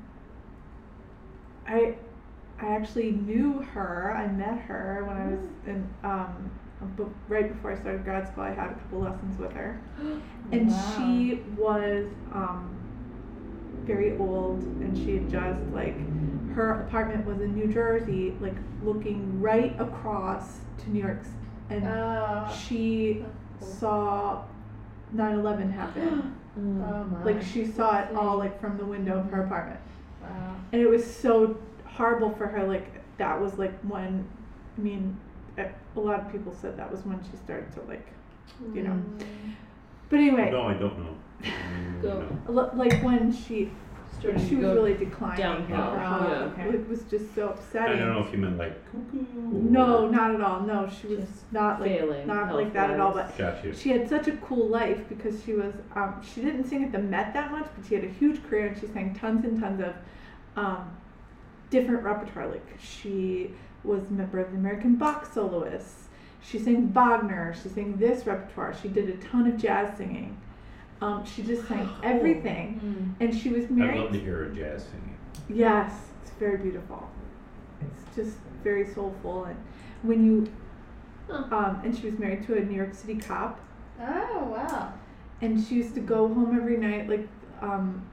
I, I actually knew her. I met her when I was in um, b- right before I started grad school. I had a couple lessons with her, and Wow. she was um, very old, and she had just like her apartment was in New Jersey, like looking right across to New York, and Oh. she saw nine eleven happen. Mm. Oh my. Like she saw it all like from the window of her apartment. Wow. And it was so horrible for her. Like that was like when, I mean, a a lot of people said that was when she started to like, you know. But anyway, No, I don't know. Mm, Go. no. a lo- like when she Started she to was go really declining. downhill. her health. Oh, okay. It was just so I upsetting. don't know if you meant like cuckoo. No, not at all. No, she was Just not like failing not like that at all. health-wise. But Got you. she had such a cool life because she was um, she didn't sing at the Met that much, but she had a huge career and she sang tons and tons of um, different repertoire. Like she was a member of the American Bach Soloists. She sang Wagner. She sang this repertoire. She did a ton of jazz singing. Um, she just sang everything, and she was I'd married. love to hear a jazz singing. Yes, it's very beautiful. It's just very soulful, and when you, um, and she was married to a New York City cop, Oh wow. and she used to go home every night, like, um,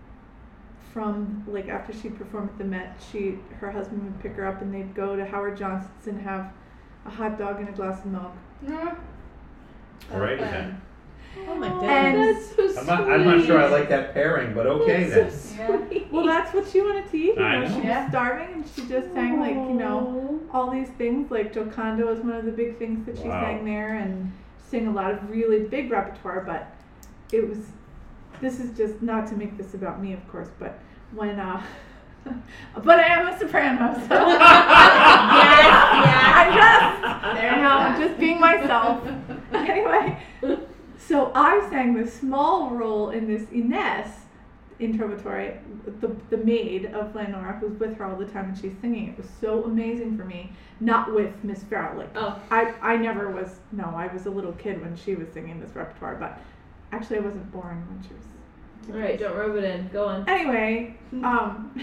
from like after she performed at the Met, she her husband would pick her up, and they'd go to Howard Johnson's and have a hot dog and a glass of milk. No. All right then. Oh my And That's so I'm not, I'm not sure I like that pairing, but okay then. That's so Yeah. sweet. well, that's what she wanted to eat. You I know, know. she Yeah. was starving, and she just sang like you know. all these things, like Gioconda was one of the big things that she Wow. sang there, and sang a lot of really big repertoire. But it was, this is just not to make this about me, of course, but when uh but I am a soprano, so Yes, yes. I'm just There you know, I'm just being myself. Anyway, so I sang the small role in this Ines in Trovatore, the the maid of Leonora, who's with her all the time, and she's singing. It was so amazing for me. Not with Miss Farrell. Like Oh. I I never was. No, I was a little kid when she was singing this repertoire, but actually I wasn't born when she was. All right, don't rub it in. Go on. Anyway, um,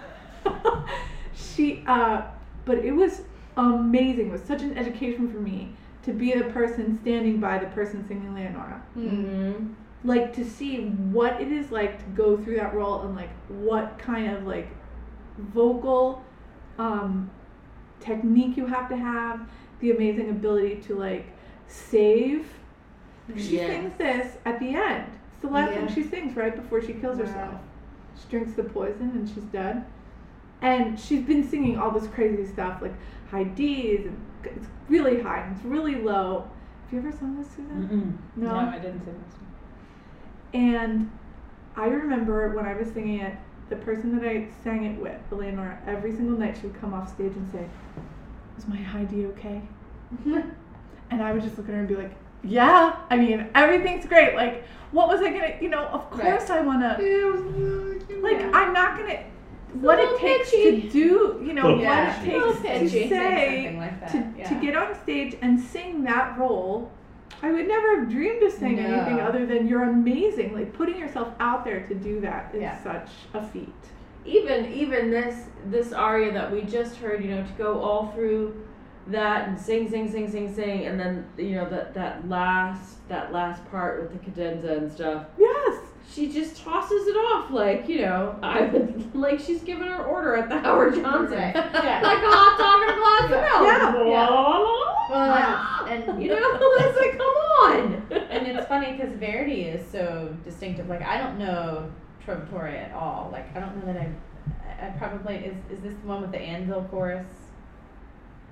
she, uh, but it was amazing. It was such an education for me to be the person standing by the person singing Leonora. Mm-hmm. Like to see what it is like to go through that role and like what kind of like vocal um, technique you have to have, the amazing ability to like save. She Yeah. sings this at the end. It's the last Yeah. thing she sings right before she kills Wow. herself. She drinks the poison and she's dead. And she's been singing all this crazy stuff like high D's and it's really high and it's really low. Have you ever sung this, Susan? Mm-mm. No, I didn't say this. And I remember when I was singing it, the person that I sang it with, Eleonora, every single night she would come off stage and say, "Was my high D okay?" And I would just look at her and be like, "Yeah, I mean, everything's great. Like, what was I gonna, you know, of course Right. I wanna, like, Yeah. I'm not gonna, what it little takes pitchy. to do, you know, Little what Yeah. it A little takes pitchy. to say, Something like that. to, yeah. to get on stage and sing that role, I would never have dreamed of saying No. anything other than you're amazing. Like putting yourself out there to do that is Yeah. such a feat. Even even this this aria that we just heard, you know, to go all through that and sing, sing, sing, sing, sing, and then you know that that last that last part with the cadenza and stuff. Yes. She just tosses it off like, you know, I would like she's giving her order at the Howard Johnson. Right. Yeah. Like a hot dog and a glass of milk. Yeah. Yeah. Blah, Well, yeah. And you know, it's like, come on. and it's funny because Verdi is so distinctive. Like I don't know Trovatore at all. Like I don't know that I. I probably is. Is this the one with the anvil chorus?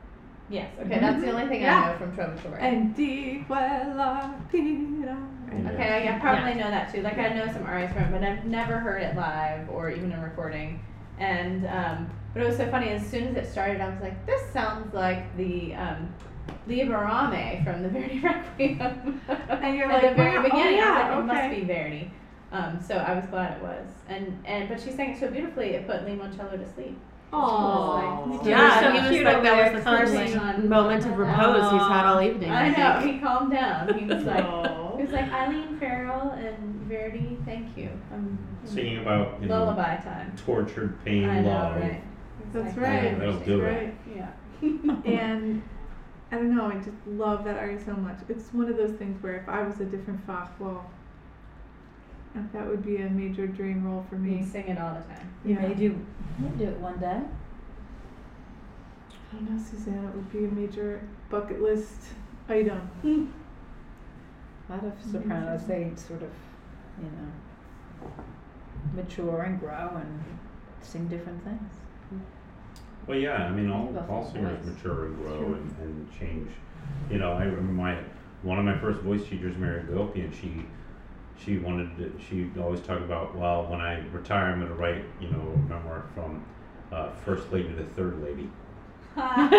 Yes. Okay, that's the only thing Yeah. I know from Trovatore. And di quella pira. Okay, I, I probably know that too. Like I know some arias from it, but I've never heard it live or even a recording. And um, but it was so funny. As soon as it started, I was like, "This sounds like the um, Liberame from the Verdi Requiem." And you're at like, the very wow, oh, beginning. yeah, I was like, "It okay. must be Verdi." Um, so I was glad it was. And and but she sang it so beautifully, it put Limoncello to sleep. Aww. He Yeah, was so he was cute like over that there was the first cuddling on- moment of repose he's had all evening. I I know. think. He calmed down. He was like, Aw. he was like Eileen Farrell and Verdi. Thank you. I'm Singing about, you know, lullaby time. tortured pain, I know, love. right? He's That's like, right. I That'll understand. do it. Right. Yeah. And I don't know, I just love that aria so much. It's one of those things where if I was a different Fach, well, that would be a major dream role for We me. sing it all the time. You Yeah. may do, may do it one day. I don't know, Suzanne, it would be a major bucket list item. A lot of sopranos, they sort of, you know, mature and grow and sing different things. Well, yeah, I mean, all, Think about all the singers voice. mature and grow Sure. and, and change. You know, I remember my, one of my first voice teachers, Mary Gopi, and she, she wanted to, she always talked about, well, when I retire, I'm going to write, you know, a memoir from uh, First Lady to Third Lady. That's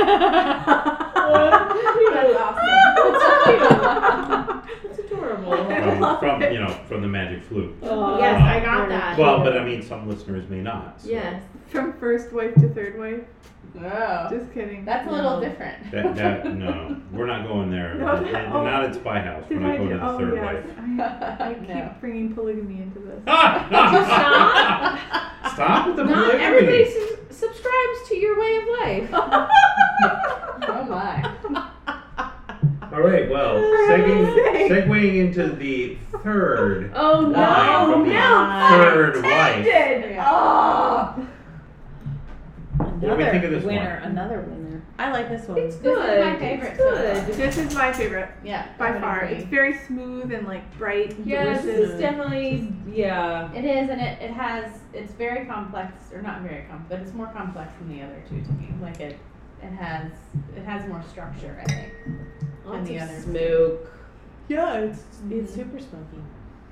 awesome. It's adorable. From, from, you know, from the Magic Flute. Oh, Yes, Uh, I got that. Well, but I mean, some listeners may not. So Yes. From first wife to third wife? Oh, Just kidding. that's a little No. different. That, that, no, we're not going there. No, And- no, and oh. not at Spy House. We're Did not I going do? to the Oh, third yes. wife. I, I keep No. bringing polygamy into this. Stop. Stop with the Not polygamy. everybody su- subscribes to your way of life. Oh my. All right, well, segue, segueing into the third Oh no, line from the no. third wife. Oh. do we Another think of this winner, one? another winner. I like this one. It's This is good. my favorite It's so good. far. This is my favorite, Yeah. I by would far. agree. It's very smooth and like bright and Yeah, this delicious. is definitely yeah. It is, and it, it has, it's very complex, or not very complex, but it's more complex than the other two to me. Like it, it has, it has more structure, I think. Lots the of others. smoke. Yeah, it's it's super smoky.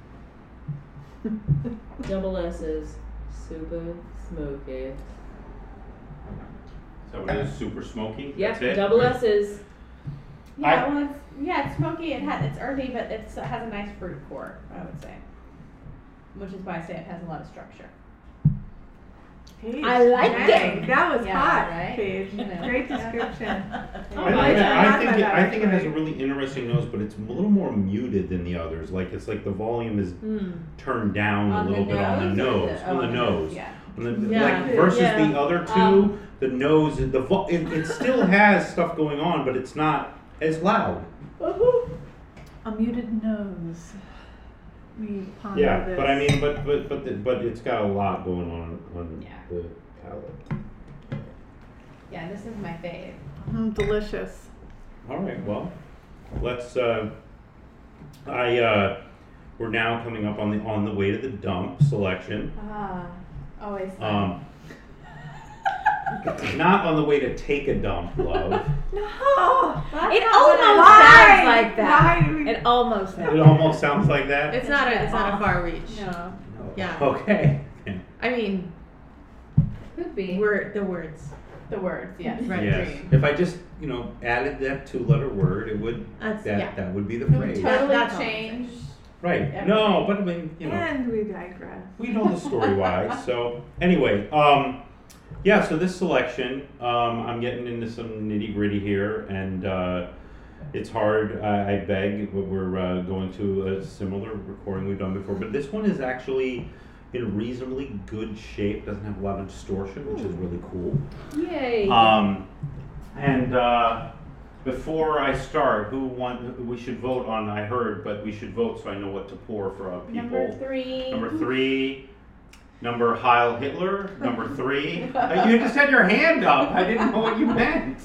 Double S's. Super smoky. So it is super smoky. Yep, That's it? double S's. Yeah, I- well, it's, yeah, it's smoky. It has, it's earthy, but it's, it has a nice fruit core, I would say. Which is why I say it has a lot of structure. Paige, I like dang, it. That was Yeah, hot, right? Paige. You know. Great description. I, Oh, think I it- I like think it, that, I think it has a actually. really interesting nose, but it's a little more muted than the others. Like it's like the volume is Mm. turned down On a the little bit on the nose or nose, the- on oh, the nose. Yeah. On the- Yeah. like versus Yeah. the other two, Um, the nose, the vo- it, it still has stuff going on, but it's not as loud. A muted nose. We ponder Yeah, this. but I mean, but but but the, but it's got a lot going on on Yeah. the palate. Yeah, this is my fave. Mm, delicious. All right, well, let's. Uh, I uh, we're now coming up on the on the way to the dump selection. Ah, always fun. Um, not on the way to take a dump, love. No. That's It not what I- almost Why? sounds like that. Why do we? It almost It almost sounds like that. It's not a it's not a far reach. No. Yeah. Okay. I mean, Could be. word the words. The words, yes. Right. Yes. Dream. If I just you know added that two-letter word, it would That's that yeah. that would be the It would phrase. totally That's all. change. Right. everything. No, but I mean you know. And we digress. We know the story wise. So anyway, um, yeah. So this selection, um, I'm getting into some nitty gritty here, and uh, it's hard. I, I beg, but we're uh, going to a similar recording we've done before, but this one is actually in reasonably good shape. Doesn't have a lot of distortion, which is really cool. Yay. Um, and uh, before I start, who want? We should vote on. I heard, but we should vote so I know what to pour for uh, people. Number three. Number three. Number Heil Hitler. Number three. Uh, you just had your hand up. I didn't know what you meant.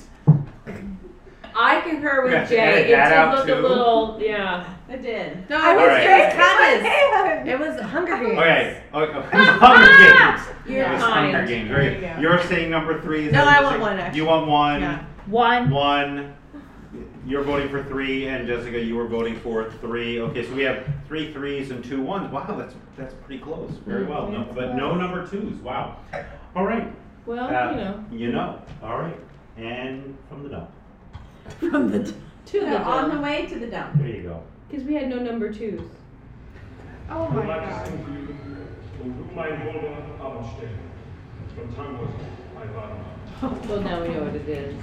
I concur with Yeah, Jay. edit It that did out look too. a little yeah. It did. No, I it was was, right. it was raising my Travis. hand. It was Hunger Games. Okay. okay. Hunger Games. You're It was fine. mind. card games, There right? you go. You're saying number three. Is No, that I what want you're one, saying? actually. You want one. Yeah. One. One. You're voting for three, and Jessica, you were voting for three. Okay, so we have three threes and two ones. Wow, that's that's pretty close. Very well. No, but no number twos. Wow. All right. Well, Uh, you know. You know. All right. And from the dump. From the t- To No, the on the dump. way to the dump. There you go. Because we had no number twos. Oh Ich my bleibe god. zum Glück und du mein Wohlwort abstellen. Von Tangos einladen. Well, now we know what it is.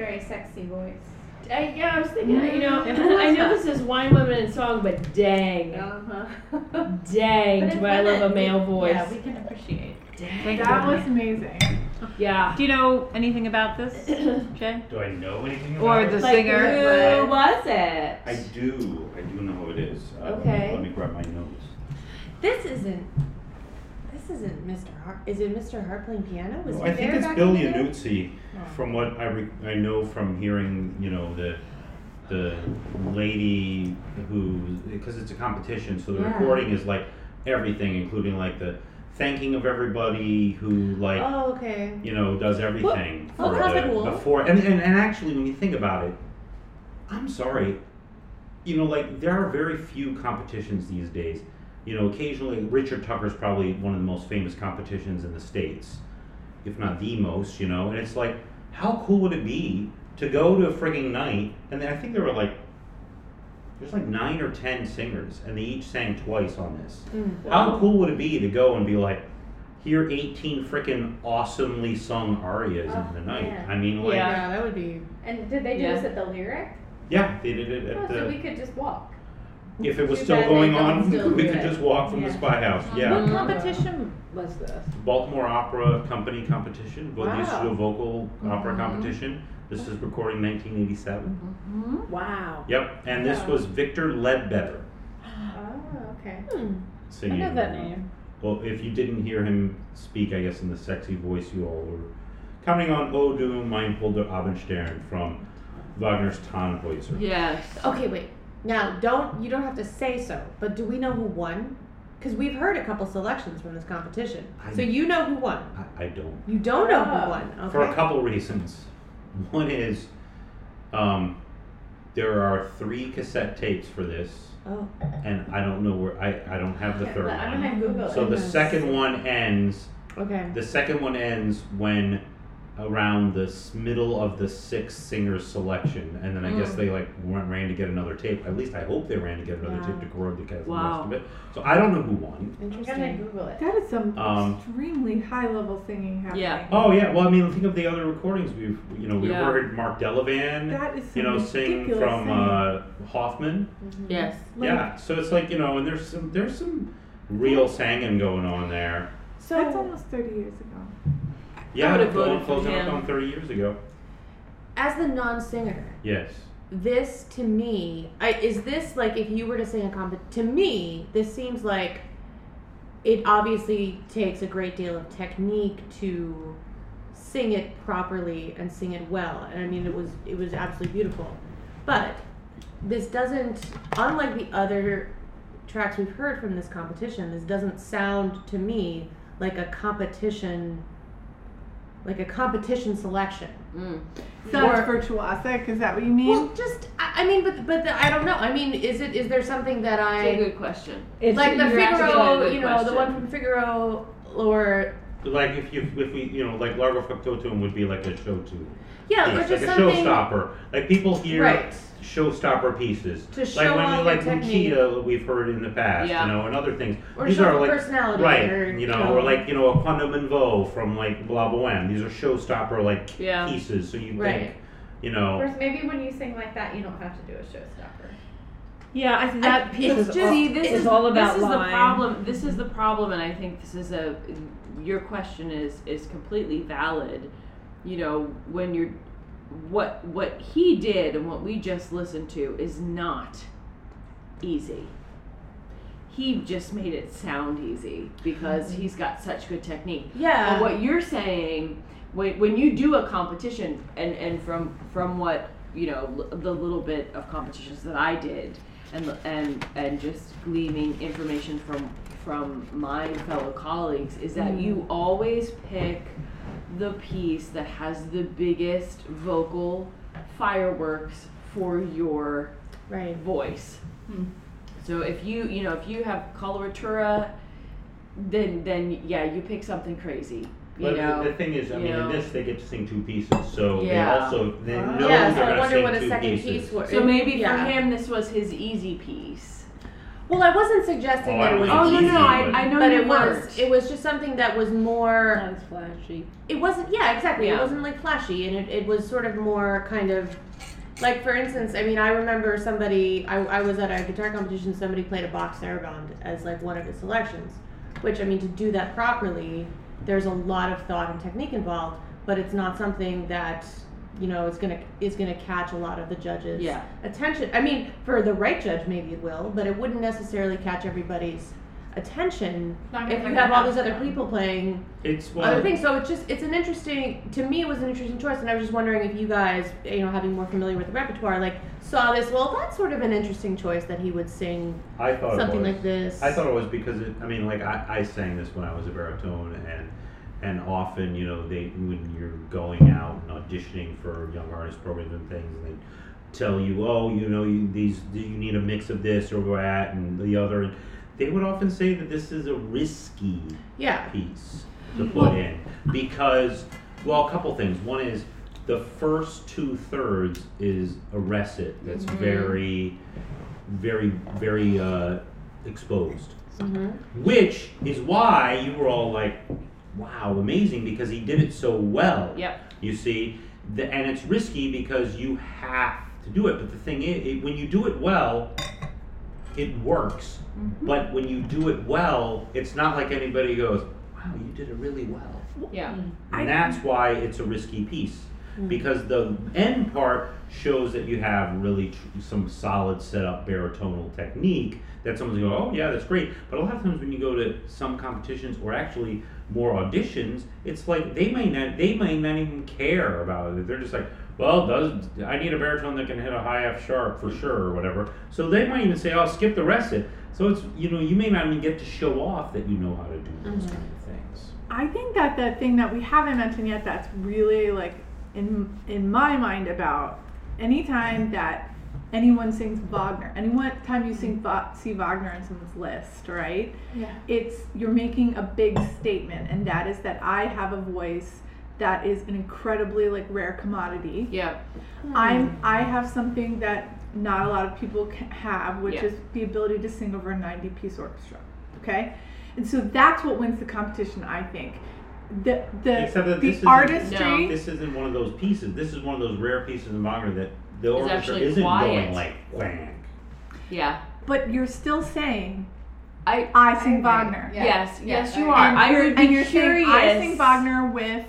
very sexy voice. I, yeah, I was thinking, you know, I know this is Wine, Women, and Song, but dang, Uh-huh. dang, But it's do I love fun. a male We- voice. Yeah, we can appreciate. Dang. That was amazing. Yeah. Do you know anything about this, Jay? Do I know anything about Or it? the Like, singer? who was it? I do. I do know who it is. Uh, let me- Okay. Let me grab my notes. This isn't. This isn't Mister Hart. Is it Mister Hart playing piano? Was No, he I think there it's back Bill in the day? Iannuzzi. From what I re- I know from hearing, you know, the the lady who, because it's a competition, so the Yeah. recording is like everything, including like the thanking of everybody who like Oh, okay. you know does everything Oh, for that's the cool. before and, and and actually when you think about it, I'm sorry, you know, like there are very few competitions these days. You know, occasionally Richard Tucker's probably one of the most famous competitions in the States, if not the most, you know, and it's like, how cool would it be to go to a frigging night, and then I think there were like, there's like nine or ten singers, and they each sang twice on this. Mm. How cool would it be to go and be like, hear eighteen frickin' awesomely sung arias Oh, in the night? man. I mean, like, Yeah. Yeah, that would be. And did they do Yeah. this at the Lyric? yeah, they did it Oh, at so we the, could just walk. if it was Too still bad they going don't on, still we do could it. just walk from the Yeah. Spy House, yeah. What competition was this? Baltimore Opera Company competition, but they used to do a Wow. vocal opera competition. This is recording nineteen eighty-seven. Mhm. Wow. Yep, and this Wow. was Victor Ledbetter Oh, okay. Hmm. I singing. know that name. Well, if you didn't hear him speak, I guess in the sexy voice you all were counting on O du Meinpolder Abendstern from Wagner's Tannhäuser. Yes. Okay, wait. Now, don't you don't have to say so, but do we know who won? Because we've heard a couple selections from this competition. I- So you know who won. I, I don't. You don't know Oh. who won. Okay. For a couple reasons. One is, um, there are three cassette tapes for this, Oh. and I don't know where, I, I don't have the Yeah, third but I'm one. gonna Google So it. the Goodness. second one ends, Okay. the second one ends when around the s- middle of the six singers selection, and then I guess Mm. they like went, ran to get another tape. At least I hope they ran to get another Yeah. tape to record the cast Wow. and the rest of it. So I don't know who won. I'm gonna Interesting. Google it. That is some Um, extremely high level singing happening. Yeah. Oh yeah, well I mean think of the other recordings we've you know we Yeah. heard Mark Delavan, That is some you know, sing ridiculous from singing. uh, Hoffman. Yes. Like, Yeah, so it's like you know, and there's some there's some real singing going on there. So That's almost thirty years ago. Yeah, would've going voted for closing up him. on thirty years ago. as the non-singer, Yes. this to me, I, is this like if you were to sing a comp? To me, this seems like it obviously takes a great deal of technique to sing it properly and sing it well. And I mean, it was it was absolutely beautiful. But this doesn't, unlike the other tracks we've heard from this competition, this doesn't sound to me like a competition, like a competition selection. Mm. So Or- it's virtuosic, is that what you mean? Well, just I, I mean, but but the, I don't know. I mean, is it is there something that It's a I good question. It's, like the you're asking a Figaro? good You know, the question. one from Figaro, or Like if you if we you know like Largo Factotum would be like a show tune. yeah, or piece, just like a something showstopper. Like people hear right showstopper pieces. to Like show when off like your technique, Lucia we've heard in the past, Yeah. you know, and other things. or These show are off like personality, right, or you know, or like you know a Quando Menvo from like Bla Boheme. These are showstopper like Yeah. pieces. So you Right. think, you know, Of course, maybe when you sing like that, you don't have to do a showstopper. yeah, I think that I- piece it's is just- all, See, this is is all about this is line. the problem. This is the problem, and I think this is a your question is is completely valid. You know, when you're what what he did and what we just listened to is not easy. He just made it sound easy because he's got such good technique. yeah. And what you're saying, when, when you do a competition, and, and from from what you know, l- the little bit of competitions that I did, and and and just gleaning information from from my fellow colleagues, is that you always pick the piece that has the biggest vocal fireworks for your right. voice. Hmm. So if you you know if you have coloratura, then then yeah, you pick something crazy. You but know, the, the thing is, I you mean, know. in this they get to sing two pieces, so Yeah. they also they Ah. know yeah, they're so I gonna wonder sing what a two second pieces. piece was. So maybe yeah. for him this was his easy piece. Well, I wasn't suggesting Oh, that I it was don't Oh no, easy, easy, no, I, but- I know but you it was weren't. it was just something that was more. Not as flashy. It wasn't. Yeah, exactly. It Yeah. wasn't like flashy, and it, it was sort of more kind of. Like, for instance, I mean, I remember somebody, I, I was at a guitar competition, somebody played a Bach Sarabande as, like, one of his selections. Which, I mean, to do that properly, there's a lot of thought and technique involved, but it's not something that, you know, is gonna, is gonna catch a lot of the judges' Yeah. attention. I mean, for the right judge, maybe it will, but it wouldn't necessarily catch everybody's attention Not gonna if you bring have the all house these other down. people playing It's well, other things. So it's just it's an interesting to me it was an interesting choice, and I was just wondering if you guys, you know, having more familiar with the repertoire, like saw this. Well, that's sort of an interesting choice that he would sing I thought something it was. like this. I thought it was because it, I mean, like I, I sang this when I was a baritone, and and often, you know, they when you're going out and auditioning for young artist programs and things, and they tell you, oh, you know, you, these you need a mix of this or that and the other, and they would often say that this is a risky yeah. piece to put Well- in because, well, a couple things. One is the first two thirds is a recit that's Mhm. very, very, very uh, exposed, hmm which is why you were all like, "Wow, amazing!" Because he did it so well. Yep. You see, the, and it's risky because you have to do it. But the thing is, it, when you do it well, it works. Mm-hmm. But when you do it well, it's not like anybody goes, "Wow, you did it really well." Yeah. I- And that's why it's a risky piece. Mm. Because the end part shows that you have really tr- some solid setup baritonal technique that someone's going, oh yeah, that's great. But a lot of times when you go to some competitions or actually more auditions, it's like they may not they may not even care about it. They're just like, well, does I need a baritone that can hit a high F sharp for sure or whatever. So they might even say, oh, skip the rest of it. So it's, you know, you may not even get to show off that you know how to do those Mhm. kind of things. I think that the thing that we haven't mentioned yet that's really like in in my mind about anytime that anyone sings Wagner, anyone time you sing Va- see Wagner in someone's list, right? Yeah. It's you're making a big statement, and that is that I have a voice that is an incredibly like rare commodity. Yeah. I'm I have something that not a lot of people can have, which Yeah. is the ability to sing over a ninety piece orchestra. Okay, and so that's what wins the competition, I think. The the Except that the this isn't- artistry. No. This isn't one of those pieces. This is one of those rare pieces in Wagner that the It's orchestra actually isn't quiet. going like whang. Yeah. But you're still saying I. I sing agree. Wagner. Yeah. Yes. Yeah, Yes, you I are. And I you're, would be and you're curious. saying I sing Wagner with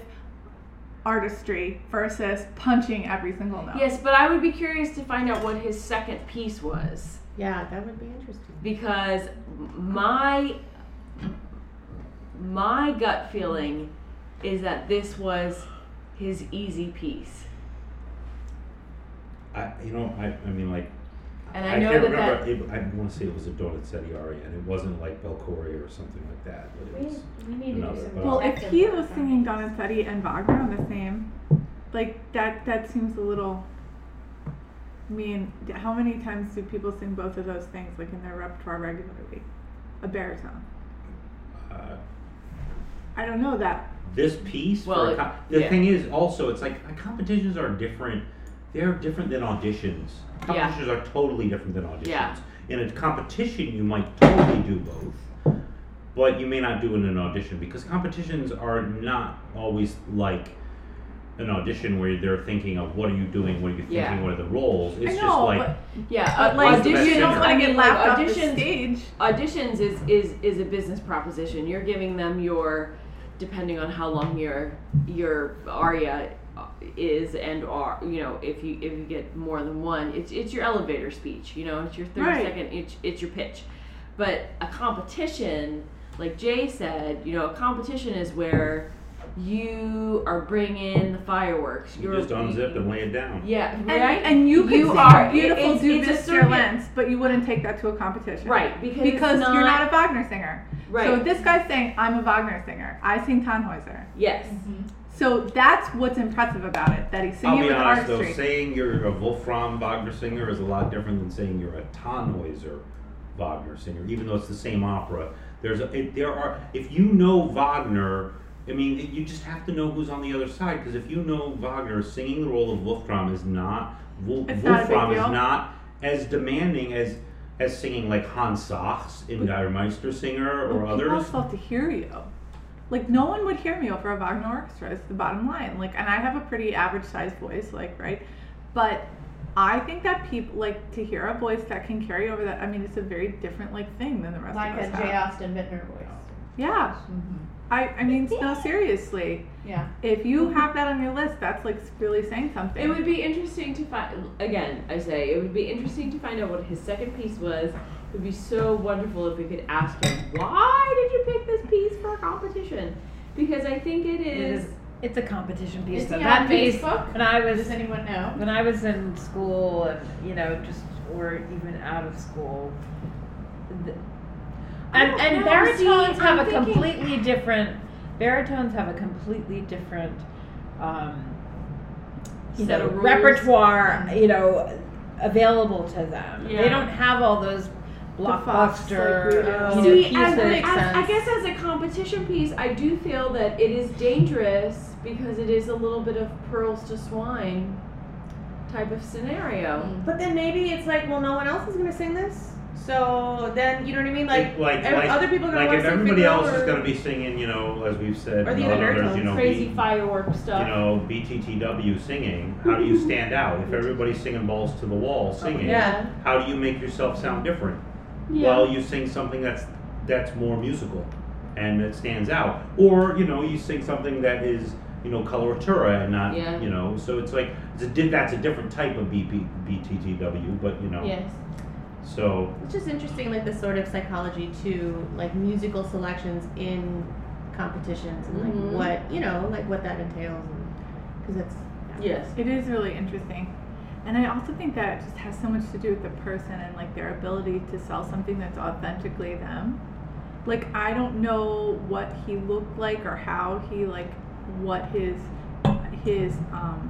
artistry versus punching every single note. Yes, but I would be curious to find out what his second piece was, Yeah, that would be interesting. because my my gut feeling is that this was his easy piece, I, you know, I, I mean, like, and I, know can't that remember. that. It, I want to say it was a Donizetti aria, and it wasn't like Belcoria or something like that. But it We, was. we need to Another, do some. but- Well, if detective he work was on singing it. Donizetti and Wagner on the same, like that, that seems a little. I mean, d- how many times do people sing both of those things, like in their repertoire regularly? A baritone. Uh, I don't know that. this piece. Well, for a it- com- the yeah. thing is, also, it's like uh, competitions are different. They're different than auditions. Yeah. Competitions are totally different than auditions. Yeah. In a competition, you might totally do both, but you may not do it in an audition because competitions are not always like an audition where they're thinking of what are you doing, what are you thinking, Yeah. what are the roles. It's I just know, like but, Yeah, but uh, like the best you singer. don't want I to mean, get like, laughed off the auditions- stage. Auditions is, is is a business proposition. You're giving them your, depending on how long your your aria is and are, you know, if you if you get more than one, it's it's your elevator speech. You know, it's your thirty Right. second. It's it's your pitch. But a competition, like Jay said, you know, a competition is where you are bringing the fireworks. you You're just unzip and lay it down. Yeah, And, right. and you could You sing are- a beautiful it's- Do it's a This circuit. Lens, but you wouldn't take that to a competition. Right, because Because it's you're not- not a Wagner singer. Right. So this guy's saying, I'm a Wagner singer. I sing Tannhäuser. Yes. So that's what's impressive about it, that he's I'll singing be with honest though, artistry. saying you're a Wolfram Wagner singer is a lot different than saying you're a Tannhäuser Wagner singer, even though it's the same opera. There's a, it, there are if you know Wagner, I mean you just have to know who's on the other side because if you know Wagner, singing the role of Wolfram is not Wol- It's not a big Wolfram is deal. not as demanding as as singing like Hans Sachs in Der Meistersinger or Well, others. People also have to hear you. Like, no one would hear me over a Wagner orchestra, is the bottom line. Like, and I have a pretty average sized voice, like, right? But I think that people, like, to hear a voice that can carry over that, I mean, it's a very different, like, thing than the rest Like of us a J. have. Austin Bittner voice. Yeah. I, I mean, no, seriously. Yeah. If you have that on your list, that's, like, really saying something. It would be interesting to find, again, I say, it would be interesting to find out what his second piece was. It would be so wonderful if we could ask him, why did you pick this piece for a competition? Because I think it is. It's a competition piece. Is so he that on piece, Facebook? when I was Does anyone know? when I was in school, and you know, just or even out of school, the, and don't and know, baritones see, have I'm a thinking- completely different. Baritones have a completely different, um, you Set know, of rules. repertoire. You know, available to them. Yeah. They don't have all those Fox, like, blockbuster, we do. you know, See, pieces. as, that a- makes as- sense. I guess as a competition piece, I do feel that it is dangerous because it is a little bit of pearls to swine type of scenario. But then maybe it's like, well, no one else is gonna sing this, so then you know what I mean? Like, like, ev- like, other people are gonna like want if to sing everybody Figaro else is or- going to be singing, you know, as we've said, Or the and other others, baritones, you know, Crazy B, firework stuff. you know, B T T W singing. How do you stand out? If everybody's singing balls to the wall singing, Yeah. how do you make yourself sound different? Yeah. Well, you sing something that's that's more musical and that stands out, or you know, you sing something that is, you know, coloratura and not, Yeah. you know. So it's like it's a di- that's a different type of B P, B T T W, but you know. Yes. So It's just interesting, like the sort of psychology to like musical selections in competitions and like Mhm. what you know, like what that entails, because it's Yes. It is really interesting. And I also think that it just has so much to do with the person and like their ability to sell something that's authentically them. Like, I don't know what he looked like or how he like what his his um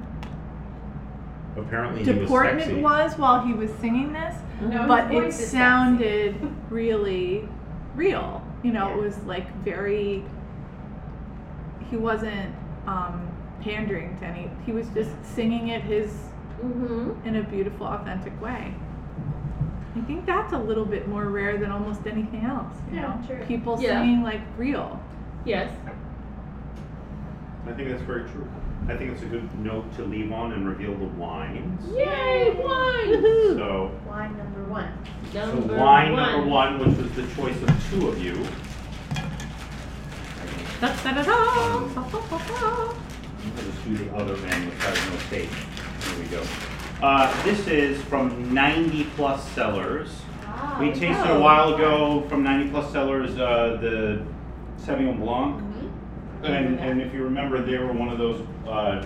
apparently he was deportment sexy. was while he was singing this, No, his but it voice is sounded really real. You know, Yeah. it was like very. He wasn't um, pandering to any. He was just singing it his Mm-hmm. in a beautiful, authentic way. I think that's a little bit more rare than almost anything else. You Yeah, know, true. people Yeah. singing like real. Yes. I think that's very true. I think it's a good note to leave on and reveal the wines. Yay, wine! So, wine number one. so Number wine one. number one, which was the choice of two of you. Da, da, da, da. Um, I'll just do the other end, which has no tape. Here we go. Uh, this is from ninety plus Cellars. Ah, We tasted a while ago from ninety plus Cellars uh, the Sauvignon Blanc. And, and if you remember, they were one of those uh,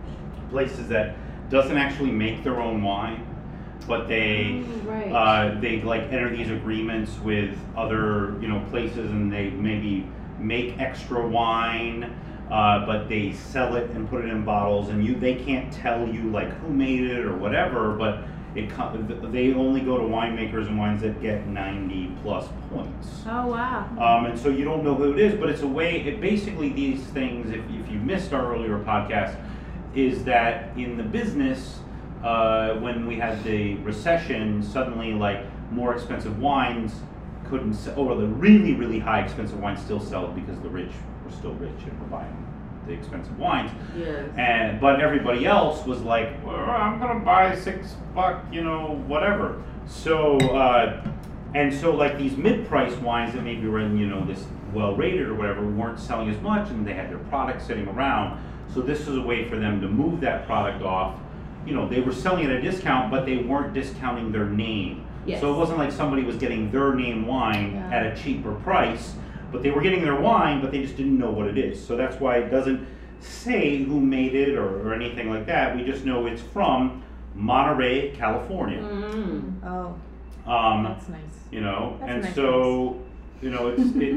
places that doesn't actually make their own wine, but they Oh, right. uh, they like enter these agreements with other, you know, places, and they maybe make extra wine, uh, but they sell it and put it in bottles, and you they can't tell you like who made it or whatever, but it co- they only go to winemakers and wines that get ninety plus points. Oh, wow. Um, and so you don't know who it is, but it's a way, it basically these things, if, if you missed our earlier podcast, is that in the business, uh, when we had the recession, suddenly like more expensive wines couldn't sell, or the really, really high expensive wines still sell because the rich were still rich and were buying the expensive wines. Yes. And but everybody else was like, well, I'm gonna buy six buck, you know, whatever. So uh, and so like these mid-price wines that maybe were in, you know, this well-rated or whatever weren't selling as much, and they had their product sitting around. So this was a way for them to move that product off. You know, they were selling at a discount, but they weren't discounting their name. Yes. So it wasn't like somebody was getting their name wine Yeah. at a cheaper price, but they were getting their wine, but they just didn't know what it is. So that's why it doesn't say who made it or, or anything like that. We just know it's from Monterey, California. Mm. Oh, Um, that's nice. you know, That's a and nice so, you know, it's, it,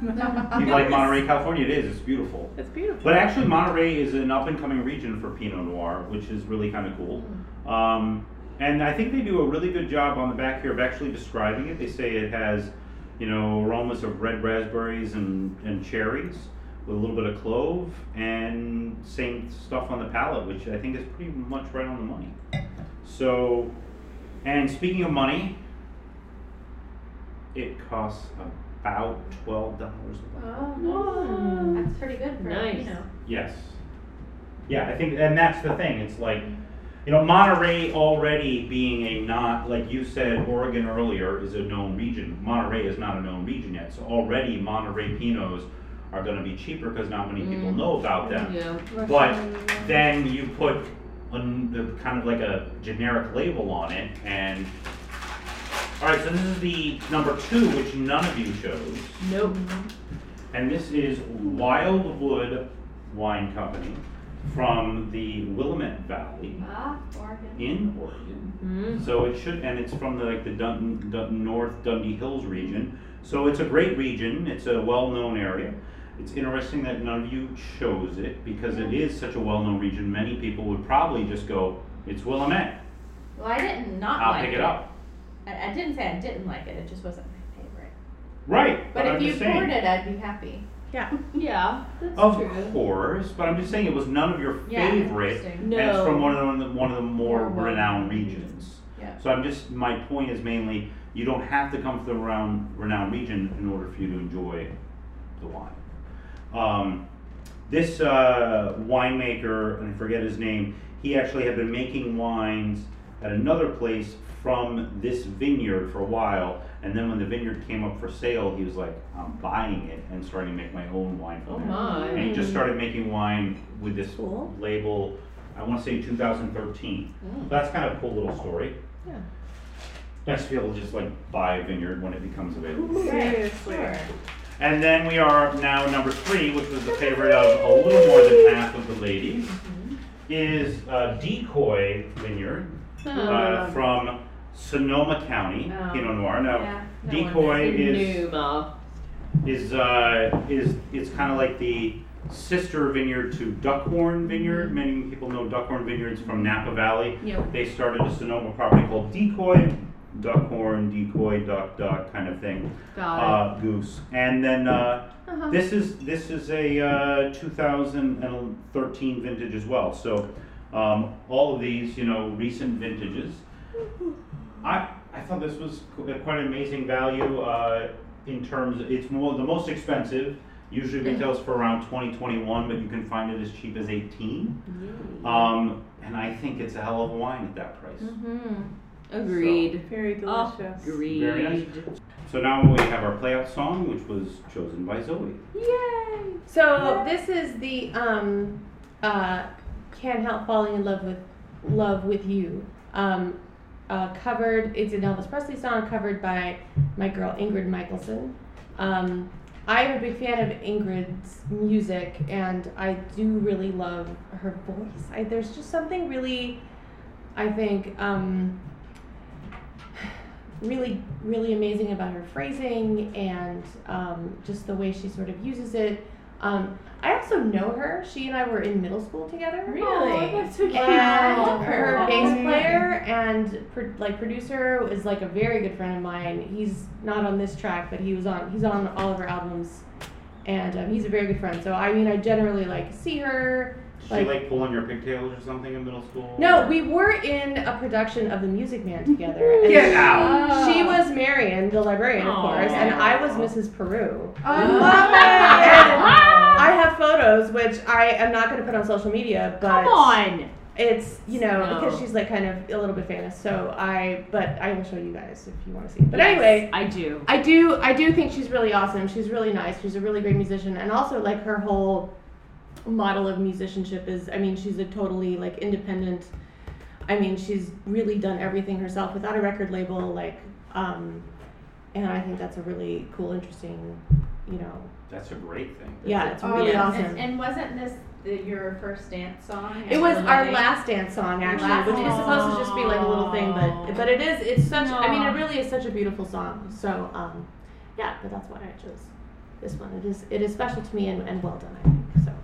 you like Monterey, California, it is, it's beautiful. It's beautiful. But actually Monterey is an up and coming region for Pinot Noir, which is really kind of cool. Um, and I think they do a really good job on the back here of actually describing it. They say it has, you know, aromas of red raspberries and, and cherries with a little bit of clove, and same stuff on the palate, which I think is pretty much right on the money. So, and speaking of money, it costs about twelve dollars a bottle. Oh, that's pretty good for Nice. you know. Yes. Yeah, I think, and that's the thing. It's like, you know, Monterey already being a not, like you said, Oregon earlier is a known region. Monterey is not a known region yet. So already Monterey Pinots are going to be cheaper because not many people Mm. know about them. Yeah. But then you put a, the kind of like a generic label on it, and all right. So this is the number two, which none of you chose, Nope. and this is Wildwood Wine Company from the Willamette Valley Ah, Oregon. in Oregon. Mm. So it should, and it's from the, like the Dun, Dun, North Dundee Hills region. So it's a great region. It's a well-known area. It's interesting that none of you chose it because it is such a well-known region. Many people would probably just go, "It's Willamette. Well, I didn't not I'll like pick it up." I, I didn't say I didn't like it. It just wasn't my favorite. Right. But I'm if you just saying. poured it, I'd be happy. Yeah. Yeah, that's Of true. course, but I'm just saying it was none of your Yeah, favorite, interesting. and it's No. from one of the one of the more More well-known renowned regions. Yeah. So I'm just my point is mainly you don't have to come from the renowned renowned region in order for you to enjoy the wine. Um, this uh, winemaker, and I forget his name, he actually had been making wines at another place from this vineyard for a while, and then when the vineyard came up for sale, he was like, "I'm buying it and starting to make my own wine from Oh there." my. And he just started making wine with this Cool. label, I want to say two thousand thirteen. Mm. That's kind of a cool little story. Yeah. Nice to be able to just like buy a vineyard when it becomes available. Seriously. Sure. And then we are now number three, which was the favorite of a little more than half of the ladies, Mm-hmm. is uh, Decoy Vineyard uh, from Sonoma County, Oh. Pinot Noir. Now, Yeah, no Decoy wonder. is Numa. is uh, is it's kind of like the sister vineyard to Duckhorn Vineyard. Many people know Duckhorn Vineyards from Napa Valley. Yep. They started a Sonoma property called Decoy, Duckhorn, Decoy, Duck, Duck kind of thing. Got Uh, goose, and then uh, Uh-huh. this is this is a uh, two thousand thirteen vintage as well. So um, all of these, you know, recent vintages. I I thought this was qu- quite an amazing value uh, in terms. It's more the most expensive. Usually retails for around twenty, twenty-one, but you can find it as cheap as eighteen. it. Um, and I think it's a hell of a wine at that price. Mm-hmm. Agreed. Very delicious. Agreed. Very nice. So now we have our playout song, which was chosen by Zoe. Yay! So this is the um, uh, "Can't Help Falling in Love with Love with You." Um, uh, covered. It's an Elvis Presley song covered by my girl Ingrid Michaelson. Um, I'm a big fan of Ingrid's music, and I do really love her voice. I, there's just something really, I think, um, really, really amazing about her phrasing and um, just the way she sort of uses it. Um, I also know her. She and I were in middle school together. Really? Oh, that's so cute. And Oh, her cool. bass player and pro- like producer is like a very good friend of mine. He's not on this track, but he was on. He's on all of her albums, and um, he's a very good friend. So I mean, I generally like see her. Did Like- she like pulling your pigtails or something in middle school? No, we were in a production of The Music Man together. And Get out! She was Marion, the librarian, of Aw. course, and I was Missus Peru. I And love it. I have photos, which I am not going to put on social media, but Come on! it's, you know, No. because she's like kind of a little bit famous. So I, but I will show you guys if you want to see it. But Yes, anyway, I do. I do, I do think she's really awesome. She's really nice. She's a really great musician, and also like her whole model of musicianship is, I mean, she's a totally like independent. I mean, she's really done everything herself without a record label, like, um, and I think that's a really cool, interesting, you know. That's a great thing. Yeah, it's Oh, really yeah. awesome. And, and wasn't this the, your first dance song? It at was the our wedding? last dance song, actually, Last which is dance supposed to just be like a little thing, but but it is. It's such. I mean, it Aw. really is such a beautiful song. So, um, yeah, but that's why I chose this one. It is it is special to me and, and well done, I think. So,